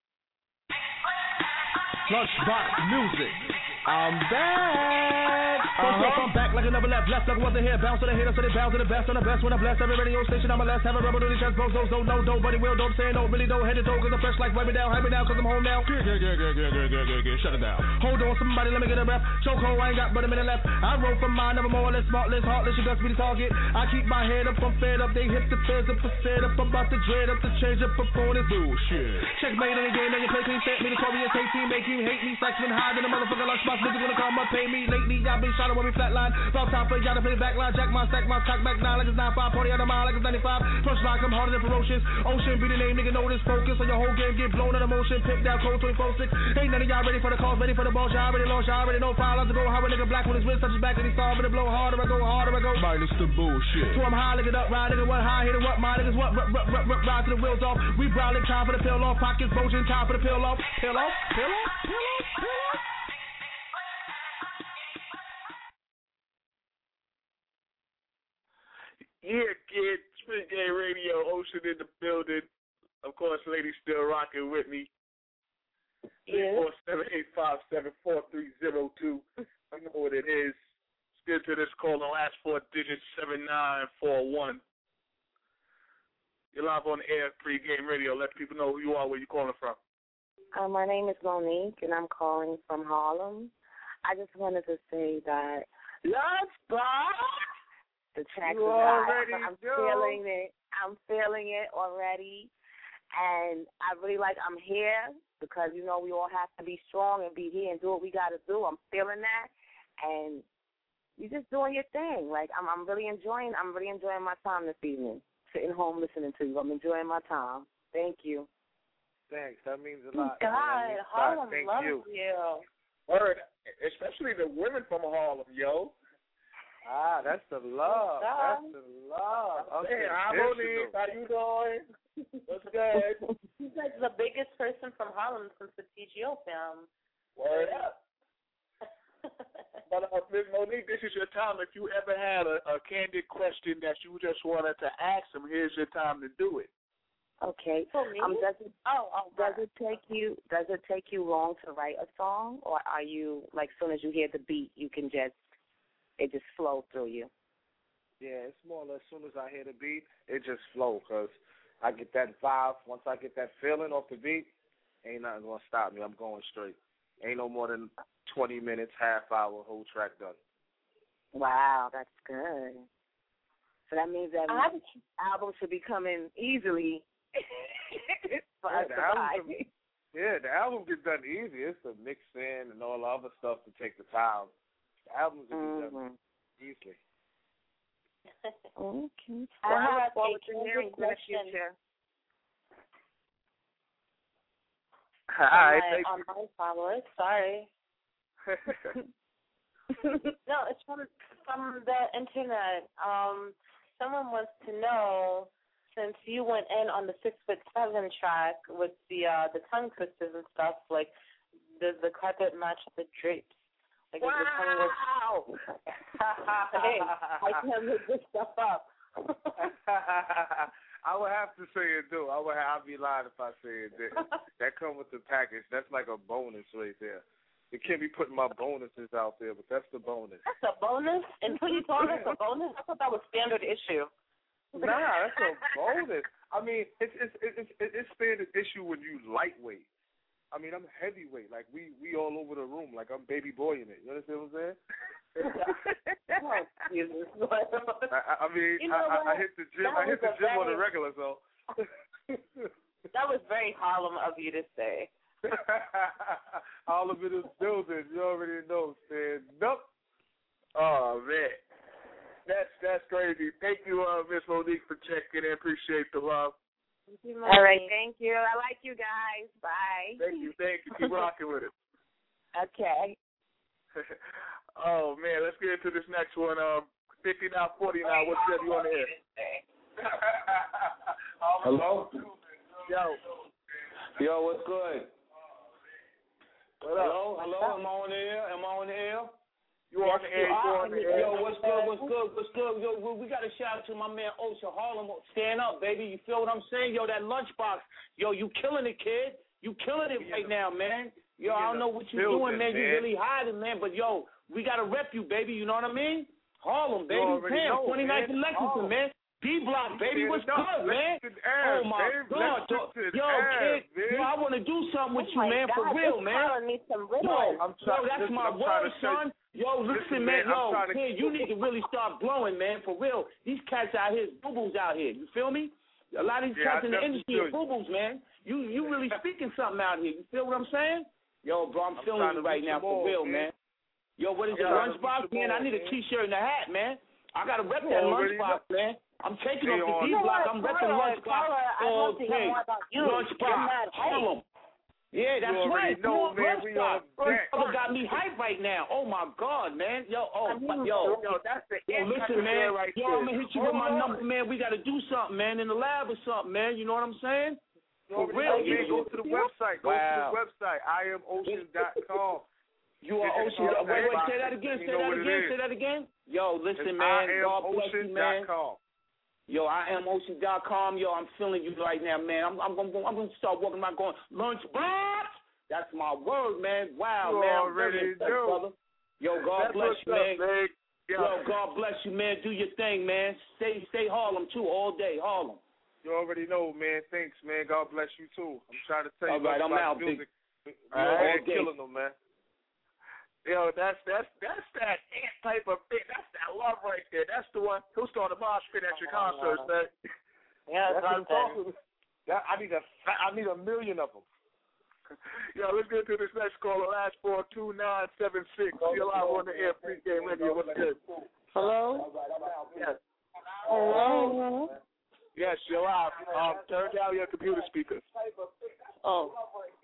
Lunchbox Music. I'm back. First off, I'm back like I never left. Left like I wasn't here. Bounce to the hater, so they bounce to the best. On the best when I bless every radio station. I'm a less. Have a rebel to the chest. Bros, don't know. Nobody will. Don't say no. Really don't. Head to toe. Cause I'm fresh like wipe me down. Hype me down cause I'm home now. Shut it down. Hold on, somebody, let me get a breath. Chokehold, I ain't got but a minute left. I roll for mine, never more or less, smartless, heartless. You guts be the target. I keep my head up, I'm fed up. They hit the feds up, fed up. I'm about to dread up to change up opponents. Bullshit. Checkmate in the game, and you play clean, set me. The Korean take team, make you hate me. Saxman high than a motherfucker lunchbox. Niggas gonna come up, pay me. Lately, y'all been shot with me flatline. About time for y'all to play backline. Jack my stack, my cock back 9 like it's 9-5. Party out of mile like it's 95. First line, I'm harder than ferocious. Ocean be the name, nigga know this. Focus on your whole game, get blown out of motion. Pick down code 24-6. Ain't none of y'all ready for the calls, ready for the ball. Y'all already lost, y'all already know. 5 lines to go. How a nigga black with his wrist touches back and he saw me to blow harder. I go harder, I go. Minus the bullshit. So I'm high, lick it up, ride, nigga, what high, hit it, what, my niggas, what, ride to the wheels off. We browling, time for the pill off. Pockets bulging, time for the pill off. Pill off, pill off, pill off, pill off. Yeah, kid. Spring Game Radio, Ocean in the building. Of course, ladies still rocking with me. 347-857-4302. I know what it is. Let's get to this call on last 4 digits, 7941. You're live on the air, Pre-Game Radio. Let people know who you are, where you're calling from. My name is Monique, and I'm calling from Harlem. I just wanted to say that the track is hot. I'm feeling it. I'm feeling it already. And I really I'm here because, you know, we all have to be strong and be here and do what we got to do. I'm feeling that. And you're just doing your thing. I'm really enjoying my time this evening, sitting home listening to you. I'm enjoying my time. Thank you. Thanks. That means a lot. God, Harlem loves you. Word. Especially the women from Harlem, yo. That's the love. That's the love. Hey, hi, Monique. How you doing? What's good? He's like the biggest person from Harlem since the TGO film. Word up. But Miss Monique, this is your time. If you ever had a candid question that you just wanted to ask him, here's your time to do it. Okay. Does it take you long to write a song, or are you as soon as you hear the beat, you can just flow through you? Yeah, it's more or less as soon as I hear the beat, it just flow because I get that vibe. Once I get that feeling off the beat, ain't nothing gonna stop me. I'm going straight. Ain't no more than 20 minutes, half hour, whole track done. Wow, that's good. So that means that album should be coming easily. The album gets done easy. It's the mixing and all the other stuff to take the time. The albums will be done easily. Okay. I have a question. Hi, on my followers. Sorry. No, it's from the internet. Someone wants to know, since you went in on the 6'7" track with the tongue twisters and stuff, does the carpet match the drapes? Wow! Hey, I can't make this stuff up. I would have to say it do. I'd be lying if I say it didn't. That come with the package. That's like a bonus right there. You can't be putting my bonuses out there, but that's the bonus. That's a bonus? Until you told us a bonus? I thought that was standard issue. Nah, that's a bonus. I mean, it's standard issue when you lightweight. I mean, I'm heavyweight. We all over the room. I'm baby boy in it. You understand what I'm saying? Oh, Jesus. I hit the gym. I hit the gym on the regular, so. That was very Harlem of you to say. Harlem in this building. You already know. Stand up. Oh man, that's crazy. Thank you, Miss Monique, for checking in. Appreciate the love. All right, thank you. I like you guys. Bye. Thank you. Keep rocking with it. Okay. Oh, man, let's get into this next one. 5949, what's up? You on the air? Hello? Yo, what's good? What up? Hello? Am I on the air? You on the air? Yo, what's good? Yo, we got a shout out to my man Ocean Harlem. Stand up, baby. You feel what I'm saying? Yo, that lunchbox. Yo, you killing it, kid. You killing it right now, man. Yo, I don't know what you're doing, man. You really hiding, man. But, yo, We gotta rep you, baby. You know what I mean? Harlem, baby. Damn, 29th and Lexington, man. D-Block, baby, what's good, man? Oh, my God. Yo, kid, I want to do something with you, man, for real, man. Yo, that's my word, son. Yo, listen, man. Yo, kid, you need to really start blowing, man, for real. These cats out here, boo-boos out here. You feel me? A lot of these cats in the industry are boo-boos, man. You really speaking something out here. You feel what I'm saying? Yo, bro, I'm feeling it right now, for real, man. Yo, what is it, Lunchbox, man? I need a T-shirt and a hat, man. I got to rep that Lunchbox, man. I'm taking up the D-Block. I'm repping Lunchbox all day. Lunchbox, Harlem. Yeah, that's right. Know, man, we on deck. Got me hyped right now. Oh, my God, man. Yo, that's the listen, man. right yo, I'm going to hit you with my number, man. We got to do something, man, in the lab or something, man. You know what I'm saying? For real. Man, go to the website. Go to the website. IamOcean.com. You are Ocean. Wait, say that again. Say that again. Yo, listen, man. God bless you, man. Yo, IamOcean.com. Yo, I'm feeling you right now, man. I'm gonna start walking around going, Lunchbox. That's my word, man. Wow, you man. Already do. Brother. Yo, God bless you, man. Yo, God bless you, man. Do your thing, man. Stay Harlem too, all day, Harlem. You already know, man. Thanks, man. God bless you too. I'm trying to tell you about I'm out, music. Killing them, man. Yo, that's that ant type of thing. That's that love right there. That's the one who started mosh pit at your concerts, man. Yeah, that's what I'm talking. I need a million of them. Yo, let's get to this next caller. Last 42976. You're live on the air, Pregame Radio. What's good? Hello. Yes. Hello. Yes, you're live. Turn down your computer speakers. Oh.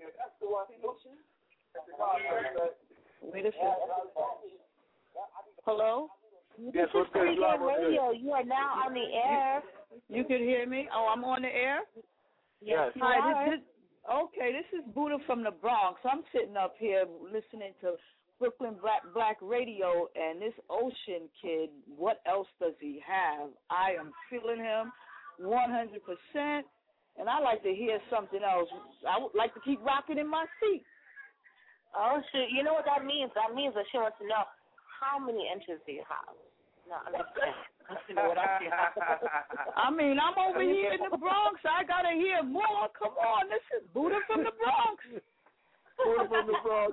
Wait a second. Hello? Yes, what's good? Radio. You are now on the air. You can hear me? Oh, I'm on the air? Yes, you Hi, are. This is Buddha from the Bronx. I'm sitting up here listening to Brooklyn Black Radio, and this Ocean kid, what else does he have? I am feeling him 100%, and I like to hear something else. I would like to keep rocking in my seat. Oh, shit. You know what that means? That means that she wants to know how many inches do you have? No, I'm just kidding. You know what I mean? I mean, I'm over here in the Bronx. I got to hear more. Come on. This is Buddha from the Bronx. Buddha from the Bronx.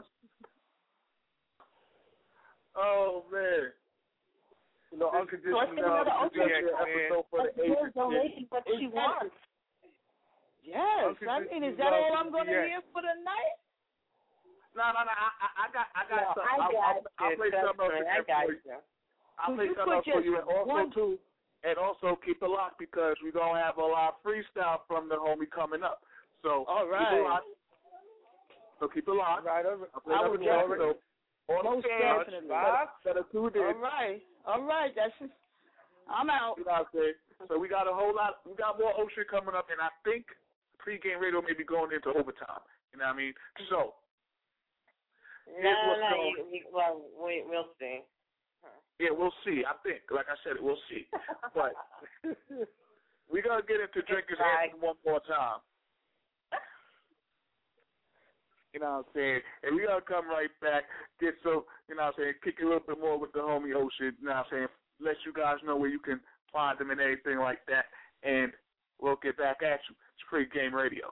Oh, man. You know, unconditional episode for the Asian kid. What she wants. Yes. I mean, is that all I'm going to hear for the night? No. I got something. I'll play something else for you. I'll play something else for you, and also keep it locked because we're gonna have a lot of freestyle from the homie coming up. So all right. Keep it locked. So keep it locked. Right. Most definitely. All right. That's just, I'm out. You know what I'm saying? So we got a whole lot. We got more Ocean coming up, and I think Pregame Radio may be going into overtime. You know what I mean? So. We'll see. Yeah, we'll see. I think, like I said, we'll see. But we gotta get into Drinker's Anthem one more time. You know what I'm saying? And we gotta come right back, get so, you know what I'm saying, kick a little bit more with the homie Ocean. You know what I'm saying? Let you guys know where you can find them and everything like that. And we'll get back at you. It's Pregame Radio.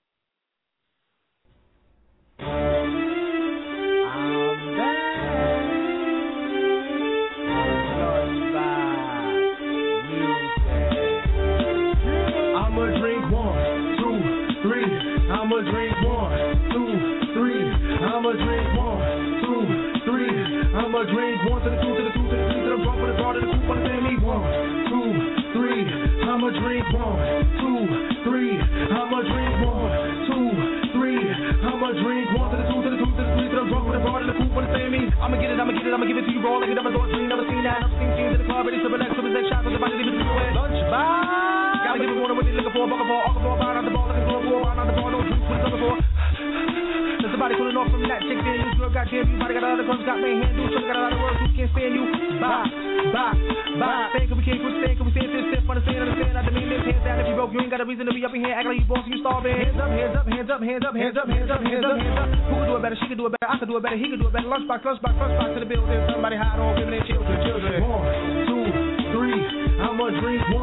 I'ma drink 1, 2, 3. I'ma drink 1, 2, 3. I'ma drink 1, 2, 3. I'ma drink 1 to the 2 to the 2 to the 3 to the bump with the bar to the coupe on the family. 1, 2, 3. I'ma drink 1, 2, 3. I'ma drink 1, 2, 3. I'ma drink 1 to the 2 to the 2 to the 3 to the bump with the bar to the coupe on the family. I'ma get it, I'ma give it to you raw like it never thought. You never seen that. I've seen scenes in the club, ready to relax, so it's shots on the body, leave it to you away. Lunchbox. Gotta give it water when they looking for a bucket for, all ball, on the ball, looking for a ball, on the ball, no juice, what it's looking for. There's somebody pulling off from that chick, then you girl, goddamn, you might got a lot of guns, got me handles, so got a lot of words, who can't stand you. Bye. Bop, stand, cause we can't quit stand, cause we stand, understand, I didn't mean this, hands down if you broke, you ain't got a reason to be up in here, act like you boss, you starving. Hands up, hands up, hands up, hands up, hands up, hands up, hands up, hands up. Who can do it better, she can do it better, I can do it better, he can do it better. Lunchbox to the building, somebody hide on women and children. 1, 2, 3, I'ma drink 1,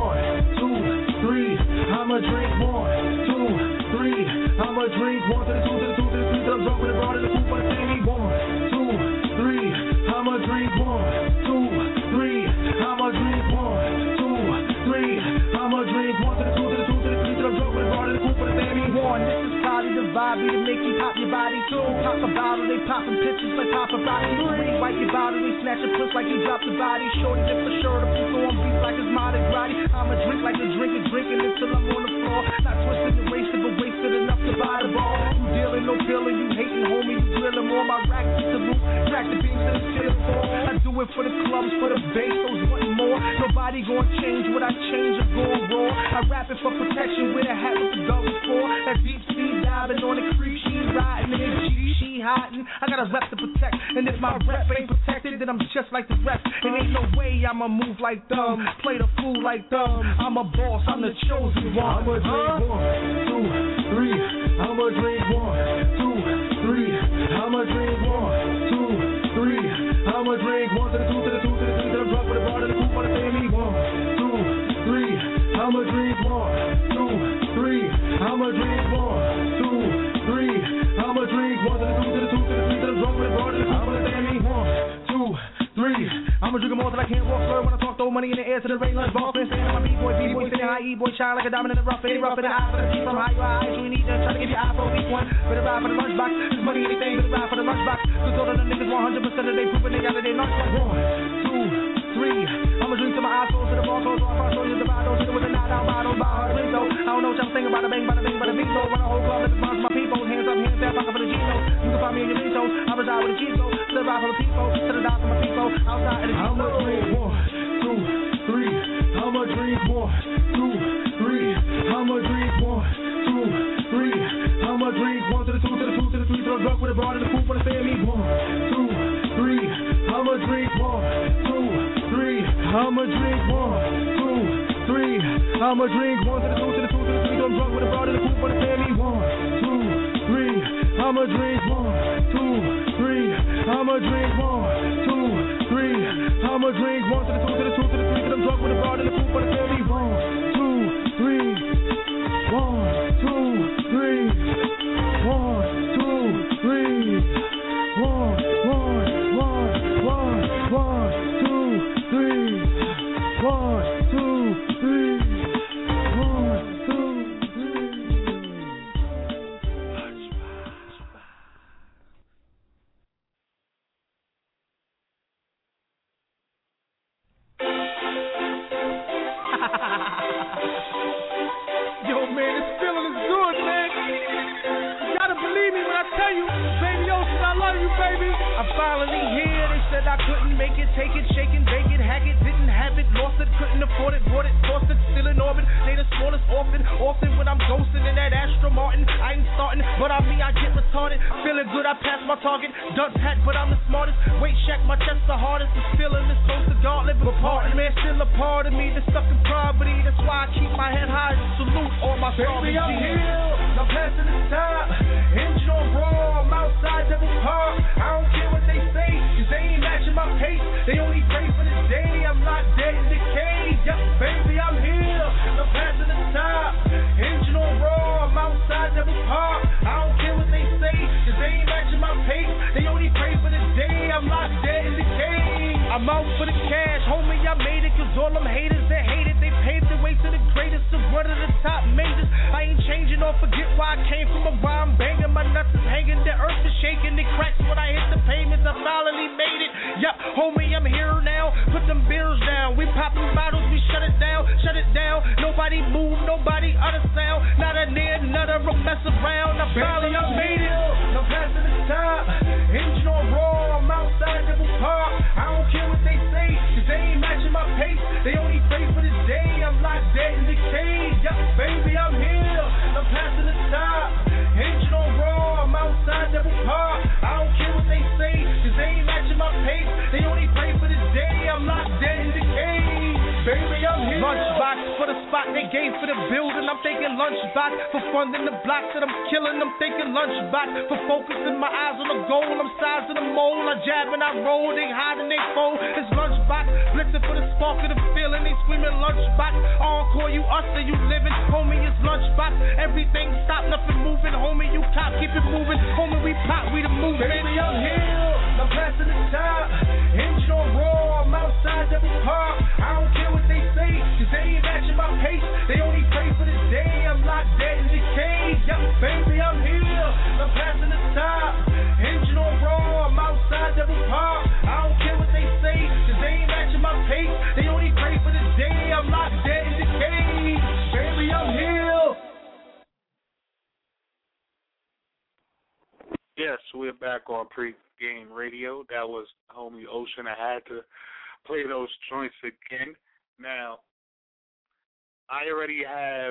2, 3, I'ma drink 1, 2, 3, I'ma drink 1 to the 2 to the 2 to the 3 till I'm drunk with the broad in the coop for the Sammy. 1, 2, 3, I'ma drink 1, 2, 3, I'ma drink 1, 2, 3, I'ma drink 1 to the 2 to the 2 to the 3 till I'm drunk with the broad in the coop for the Sammy. 1, this is probably the vibe to make you pop your body. 2, pop a bottle, they popping pictures like paparazzi. 3, wipe your bottle, they snatch a puss like you dropped the body. Shorty lift the shirt up, so on beats like it's Mardi Gras. I'ma drink like a drinking until I'm on the floor. Not twisted and wasted, but wasted enough to buy the ball. You dealing, no feeling, you hating, homie, you drilling more. My rack is the roof, crack the beams to the ceiling floor. I do it for the clubs, for the bass, those wanting more. Nobody gonna change what I change or go raw. I rap it for protection with a hat with the goggles for. That deep sea diving on the creek, she riding in the G, she hiding. I got a rep to protect, and if my rep ain't protected, then I'm just like the rest. And ain't no way I'ma move like them, play the fool like them. I'm a boss, I'm the chosen one. I'ma drink 1, 2, 3. I'ma drink 1, 2, 3. I'ma drink 1, 2, 3. I'ma drink 1 to the 2 to the 2 to the 3 till I'm drunk with the broad in the coop for the Sammy. 1, 2, 3. I'ma drink 1, 2, 3. I'ma drink 1, 2, 3. I'ma drink 1 to the 2 to the 2 to the 3 till I'm drunk with the broad in the coop for the Sammy. 1, 2, 3. I'ma drink them all till I can't walk, slur when I talk, throw money in the air to the rain lunch boss. Man, saying I'm a B-boy, sitting high, E-boy, shine like a diamond in the rough, ain't rough in the eye for the G from high, you high, so you need to try to get your eye for each one. Better ride for the lunchbox, this money anything, better ride for the lunchbox. Cause all of the niggas 100% of they proving they got it, they lunchbox. 1, 2, 3. I'ma drink till my eyes close to the ball, close off, I'll show you the bottle, shit with a knot out, bottle, buy her drink though. I don't know what y'all think about the bang, bada bing, bada bing, though. Run a whole club, let the bounce my people, hands up, pocket for the G-No. You can find me in your Rito, I reside with the G-So, to the ride for the people, to the die for my people, outside of the G-No. I'ma drink 1, 2, 3. I'ma drink 1, 2, 3. I'ma drink 1, 2, 3. I'ma drink 1 to the 2 to the 2 to the 3 till I'm drunk with the broad in the coop for the Sammy. 1, 2, 3. I'ma drink 1, 2, 3. I'ma drink 1, 2, 3. I'ma drink 1 to the 2 to the 2 to the 3 till I'm drunk with the broad in the coop for the Sammy. 1, 2, 3. I'ma drink 1, 2, 3. I'ma drink 1, 2, 3. I'ma drink 1 to the 2 to the 2 to the 3 till I'm drunk with the broad in the coop for the Sammy. 1, 2, 3. 1, 2, 3. 1, 2, 3. 1, 2, 3. 1, 2, 3. 1, 2, 3. Yo, man, this feeling is good, man. You gotta believe me when I tell you, baby Ocean, I love you, baby. I'm finally here. They said I couldn't make it, take it, shake it, bake it, hack it, didn't have it, lost it, couldn't afford it, bought it, tossed it, still in orbit. They the smallest orphan, often when I'm ghosting in that Astra Martin. I ain't starting, but I get retarded. Feeling good, I pass my target. Done packed, but I'm the smartest. Weight check, my chest the hardest. This feeling is so cigar, living apart. Man, still a part of me that's stuck in poverty. That's why I keep my head high and salute all my baby, I'm here. I'm passing the time. Engine on raw, I'm outside Devil Park. I don't care what they say, cause they ain't matching my pace. They only pray for the day I'm not dead in decay. Yep, baby, I'm here. I'm passing the time. Engine on raw, I'm outside Devil Park. I don't care what they say, cause they ain't matching my pace. They only pray for the day I'm not dead in decay. I'm out for the cash, homie, I made it, cause all them haters that hate it, they paved the way to the greatest of one of the top majors. I ain't changing or forget where I came from, or why I'm banging. My nuts is hanging, the earth is shaking, it cracks when I hit the pavements. I finally made it. Yup, homie, I'm here now. Put them beers down. We popping bottles, we shut it down, shut it down. Nobody move, nobody utter sound. Not a near, another mess around. I finally made it. I'm passing the time. Engine on raw, I'm outside Devil Park. I don't care what they say, cause they ain't matching my pace. They only pray for the day I'm not dead in decay. Yup, baby, I'm here. I'm passing the time. Engine on raw, I'm outside Devil Park. I don't care what they say, cause they ain't matching my pace. They only pray for the day I'm not dead in They game for the building, I'm thinking lunchbox. For funding the blocks that I'm killing, I'm thinking lunchbox. For focusing my eyes on the goal, I'm sizing the mold. I jab and I roll, they hide and they fold. It's lunchbox, blitzing for the spark of the feeling. They screaming lunchbox. Encore, you us or you living, homie, it's lunchbox. Everything stop, nothing moving, homie, you cop, keep it moving. Homie, we pop, we the movement. Baby, I'm here, I'm passing the time. Engine on raw, I'm outside every car. I don't care what they say, cause they ain't matching my pace. They only pray for the day I'm locked dead in the cage. Yup, baby, I'm here, I'm passing the time. Engine on raw, I'm outside every car. I don't care what they say, cause they ain't matching my pace. They only pray for the day I'm locked dead in the cage. Baby, I'm here. Yes, we're back on Pre-Game Radio. That was Homie Ocean. I had to play those joints again. Now, I already have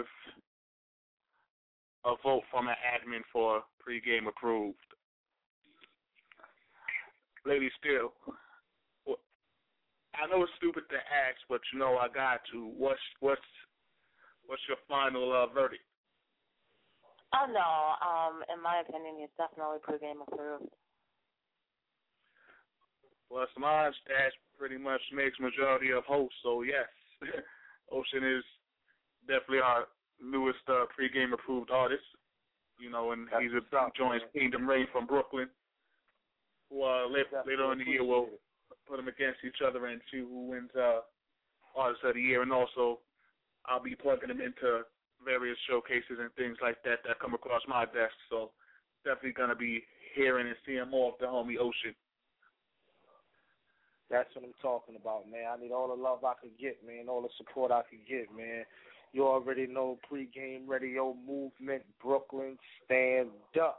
a vote from an admin for Pre-Game approved. Lady Steele, I know it's stupid to ask, but you know I got to. What's your final verdict? Oh, no. In my opinion, it's definitely Pre-Game approved. Well, it's mine. Stash pretty much makes majority of hosts, so yes. Ocean is definitely our newest Pre-Game approved artist. You know, and he joins Kingdom Reign from Brooklyn. Well, later in the year, we'll put them against each other and see who wins Artist of the Year. And also, I'll be plugging them into various showcases and things like that come across my desk. So definitely going to be hearing and seeing more of the homie Ocean. That's what I'm talking about, man. I need all the love I could get, man, all the support I could get, man. You already know Pre-Game Radio Movement, Brooklyn, stand up.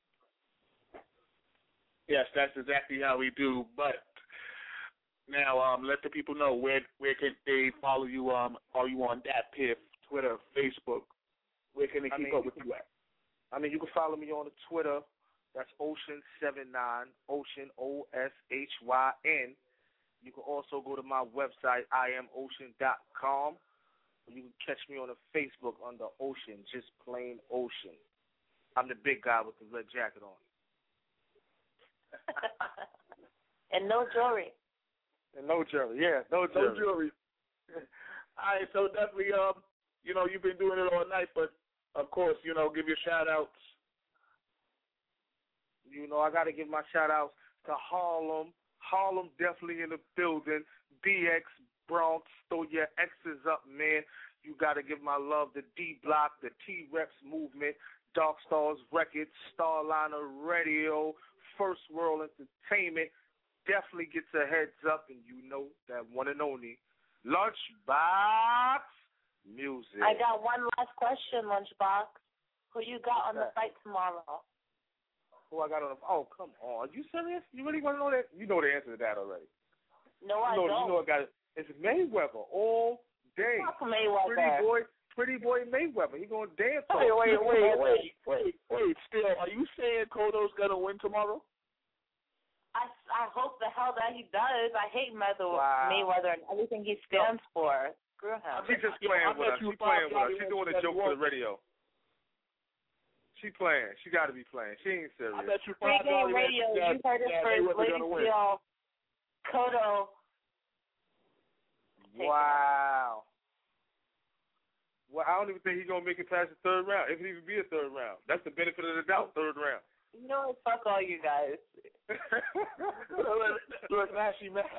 Yes, that's exactly how we do. But now, let the people know where can they follow you. Are you on DatPiff, Twitter, Facebook? Where can they keep up with you at? I mean, you can follow me on the Twitter. That's Ocean79, Ocean, OSHYN. You can also go to my website, iamocean.com. You can catch me on the Facebook under Ocean, just plain Ocean. I'm the big guy with the red jacket on. And no jewelry. And no jewelry, yeah, no jewelry. No jewelry. All right, so definitely, you know, you've been doing it all night, but of course, you know, give your shout outs. You know, I got to give my shout outs to Harlem. Harlem definitely in the building. BX, Bronx, throw your X's up, man. You got to give my love to D-Block, the T-Reps movement, Dark Stars Records, Starliner Radio, First World Entertainment. Definitely gets a heads up, and you know that one and only Lunchbox Music. I got one last question, Lunchbox. Who you got on the fight tomorrow? Who I got on the... Oh, come on. Are you serious? You really want to know that? You know the answer to that already. No, I don't. You know I got it. It's Mayweather all day. Fuck Mayweather. Pretty boy Mayweather. He gonna dance. Wait. Still, are you saying Cotto's gonna win tomorrow? I hope the hell that he does. I hate Mayweather and everything he stands for. Screw him. She's just playing with us. She's playing with us. She's doing a joke for the radio. She playing. She got to be playing. She ain't serious. I bet you Pre-Game Radio. You heard it first. Lady Steele, Cotto. Wow. Well, I don't even think he's going to make it past the third round. If it even be a third round. That's the benefit of the doubt, third round. You know what? Fuck all you guys. Look, now she mad.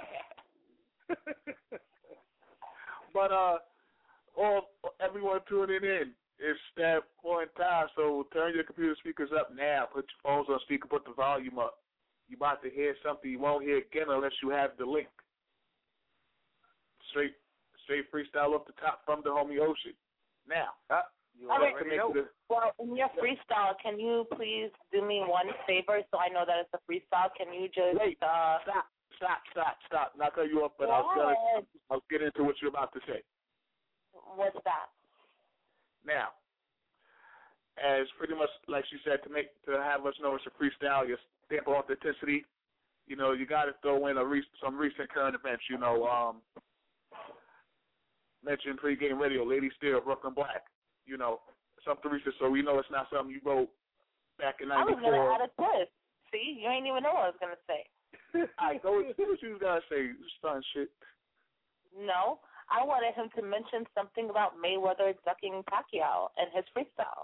But everyone tuning in, it's that point in time, so turn your computer speakers up now. Put your phones on speaker, put the volume up. You're about to hear something you won't hear again unless you have the link. Straight freestyle up the top from the homie Ocean. Now, well, in your freestyle, can you please do me one favor so I know that it's a freestyle? Can you just Stop. Not cut you off, but I'll get into what you're about to say. What's that? Now, as pretty much like she said, to have us know it's a freestyle, your stamp of authenticity, you know, you got to throw in some recent current events. You know, mentioned pregame radio, Lady Steel, Brooklyn Black. You know, something recent, so we know it's not something you wrote back in '94. I was going to add a twist. See, you ain't even know what I was going to say. All right, go with what you got to say, son shit. No, I wanted him to mention something about Mayweather ducking Pacquiao and his freestyle.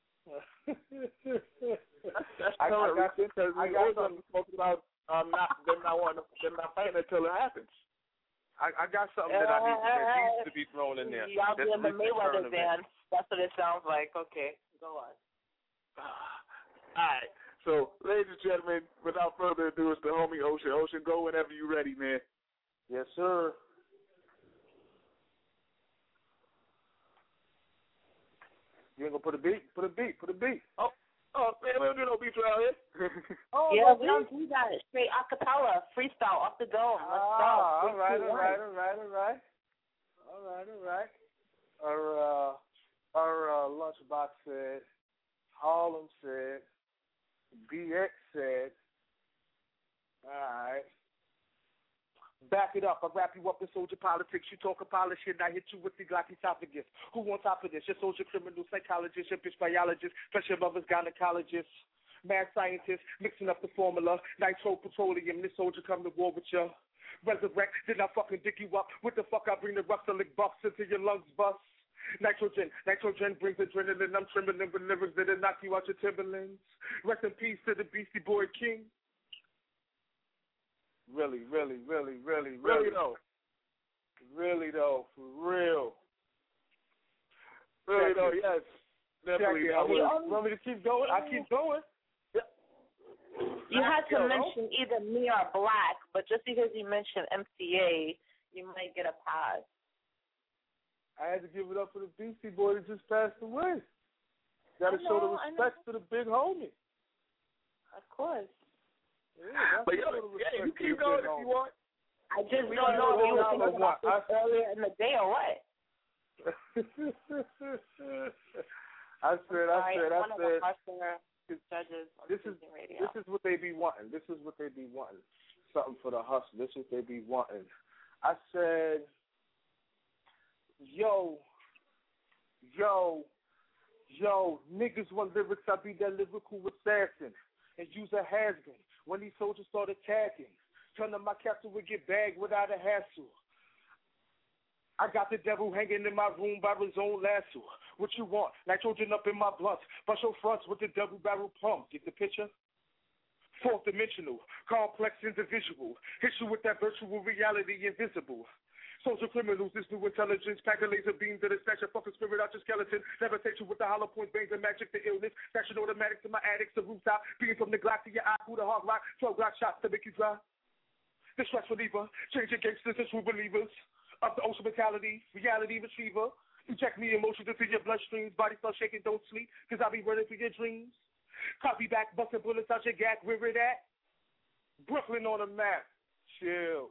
That's current because we always talking about them not fighting until it happens. I got something that needs to be thrown in there. Y'all doing the Mayweather dance. That's what it sounds like. Okay, go on. All right. So, ladies and gentlemen, without further ado, it's the homie Ocean. Ocean, go whenever you're ready, man. Yes, sir. You ain't gonna put a beat? Put a beat. Oh man, we don't do no beats around here. Yeah, we don't do that. Straight acapella, freestyle, off the dome. Let's go. All right. Our Lunchbox said, Harlem said, BX said, all right. Back it up. I wrap you up in soldier politics. You talk a polish shit, I hit you with the Glocky esophagus. Who on top of this? Your soldier criminal psychologist, your bitch biologist, plus your mother's gynecologist, mad scientist, mixing up the formula, nitro petroleum. This soldier come to war with you. Resurrect, did I fucking dig you up? What the fuck? I bring the rustling buffs into your lungs bust. Nitrogen brings adrenaline. I'm trembling with lyrics that'll knock you out your Timberlands. Rest in peace to the Beastie Boy King. Really though. For real. Really though, yes. Definitely. Want me to keep going? I keep going. You had to mention either me or Black, but just because you mentioned MCA, you might get a pass. I had to give it up for the Beastie Boy that just passed away. Got to show the respect to the big homie. Of course. Yeah, but you keep going if you want. I just don't know if you were thinking about this earlier in the day or what. I said. This is what they be wanting. Something for the hustle. This is what they be wanting. I said, yo, niggas want lyrics, I be that lyrical assassin and use a has-been. When these soldiers start attacking, turn them my captain would get bagged without a hassle. I got the devil hanging in my room by his own lasso. What you want? Nitrogen up in my blunt. Bust your fronts with the double barrel pump. Get the picture? Fourth dimensional, complex individual. Hit you with that virtual reality invisible. Social criminals, this new intelligence, pack a laser beam to the snatch your fucking spirit out your skeleton. Never take you with the hollow point bangs and magic to illness. Fashion automatic to my addicts, the rooftop. Being from the Glock to your eye, who the hard rock. 12 Glock shots to make you dry. The stress reliever, changing gangsters to true believers. Up the ocean mentality, reality retriever. Inject me emotions into your bloodstreams. Body start shaking, don't sleep, cause I be running through your dreams. Copy back, busting bullets out your gag. Where it at? Brooklyn on the map. Chill.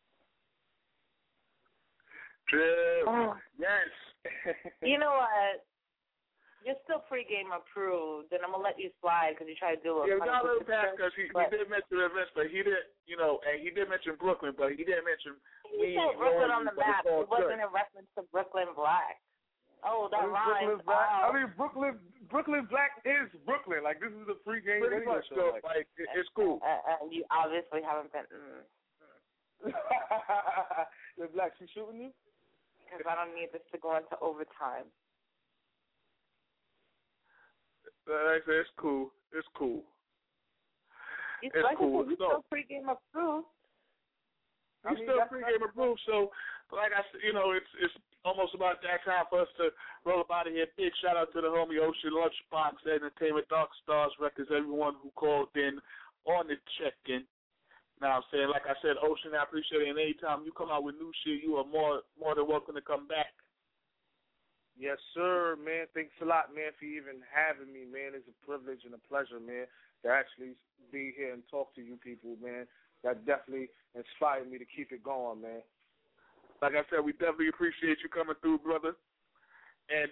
Yes. You know what? You're still pregame approved, and I'm gonna let you slide because you try to do it. Yeah, we got a little pass because he did mention the events, but he did, and he did mention Brooklyn, but he didn't mention. He said Brooklyn on the map. It wasn't in reference to Brooklyn Black. Oh, that rhymes. I mean, Brooklyn Black is Brooklyn. Like, this is a pregame radio show. Like, it's cool. You obviously haven't been. The Black, she shooting you? Because I don't need this to go into overtime. Like I said, it's cool. It's cool. It's cool. You still pregame approved. You still pregame approved. So, like I said, it's almost about that time for us to roll up out of here. Big shout out to the homie Ocean, Lunchbox Entertainment, Dark Stars Records, everyone who called in on the check-in. Now I'm saying, like I said, Ocean, I appreciate it. And anytime you come out with new shit, you are more than welcome to come back. Yes, sir, man. Thanks a lot, man, for even having me, man. It's a privilege and a pleasure, man, to actually be here and talk to you people, man. That definitely inspired me to keep it going, man. Like I said, we definitely appreciate you coming through, brother. And,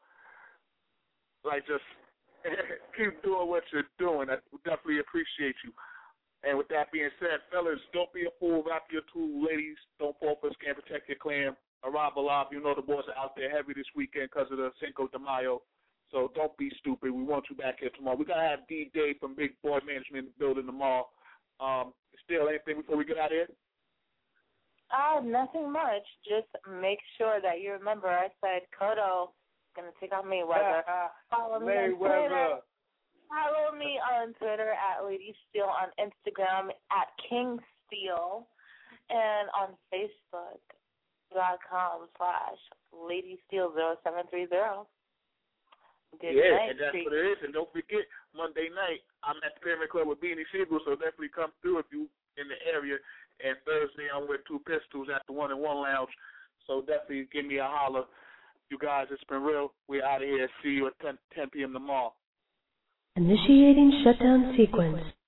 just keep doing what you're doing. I definitely appreciate you. And with that being said, fellas, don't be a fool. Rock your tool. Ladies, don't fall for a scam. Protect your clan. Arabalab. You know the boys are out there heavy this weekend because of the Cinco de Mayo. So don't be stupid. We want you back here tomorrow. We got to have D-Day from Big Boy Management in the building tomorrow. Still, anything before we get out of here? Nothing much. Just make sure that you remember I said Cotto is going to take on Mayweather. Follow me on Twitter. Follow me on Twitter at Lady Steel, on Instagram at King Steel, and on Facebook.com/LadySteel0730. And that's what it is. And don't forget, Monday night, I'm at the Pyramid Club with Beanie Siegel, so definitely come through if you in the area. And Thursday, I'm with Two Pistols at the 1-in-1 Lounge. So definitely give me a holler. You guys, it's been real. We're out of here. See you at 10 p.m. tomorrow. Initiating shutdown sequence.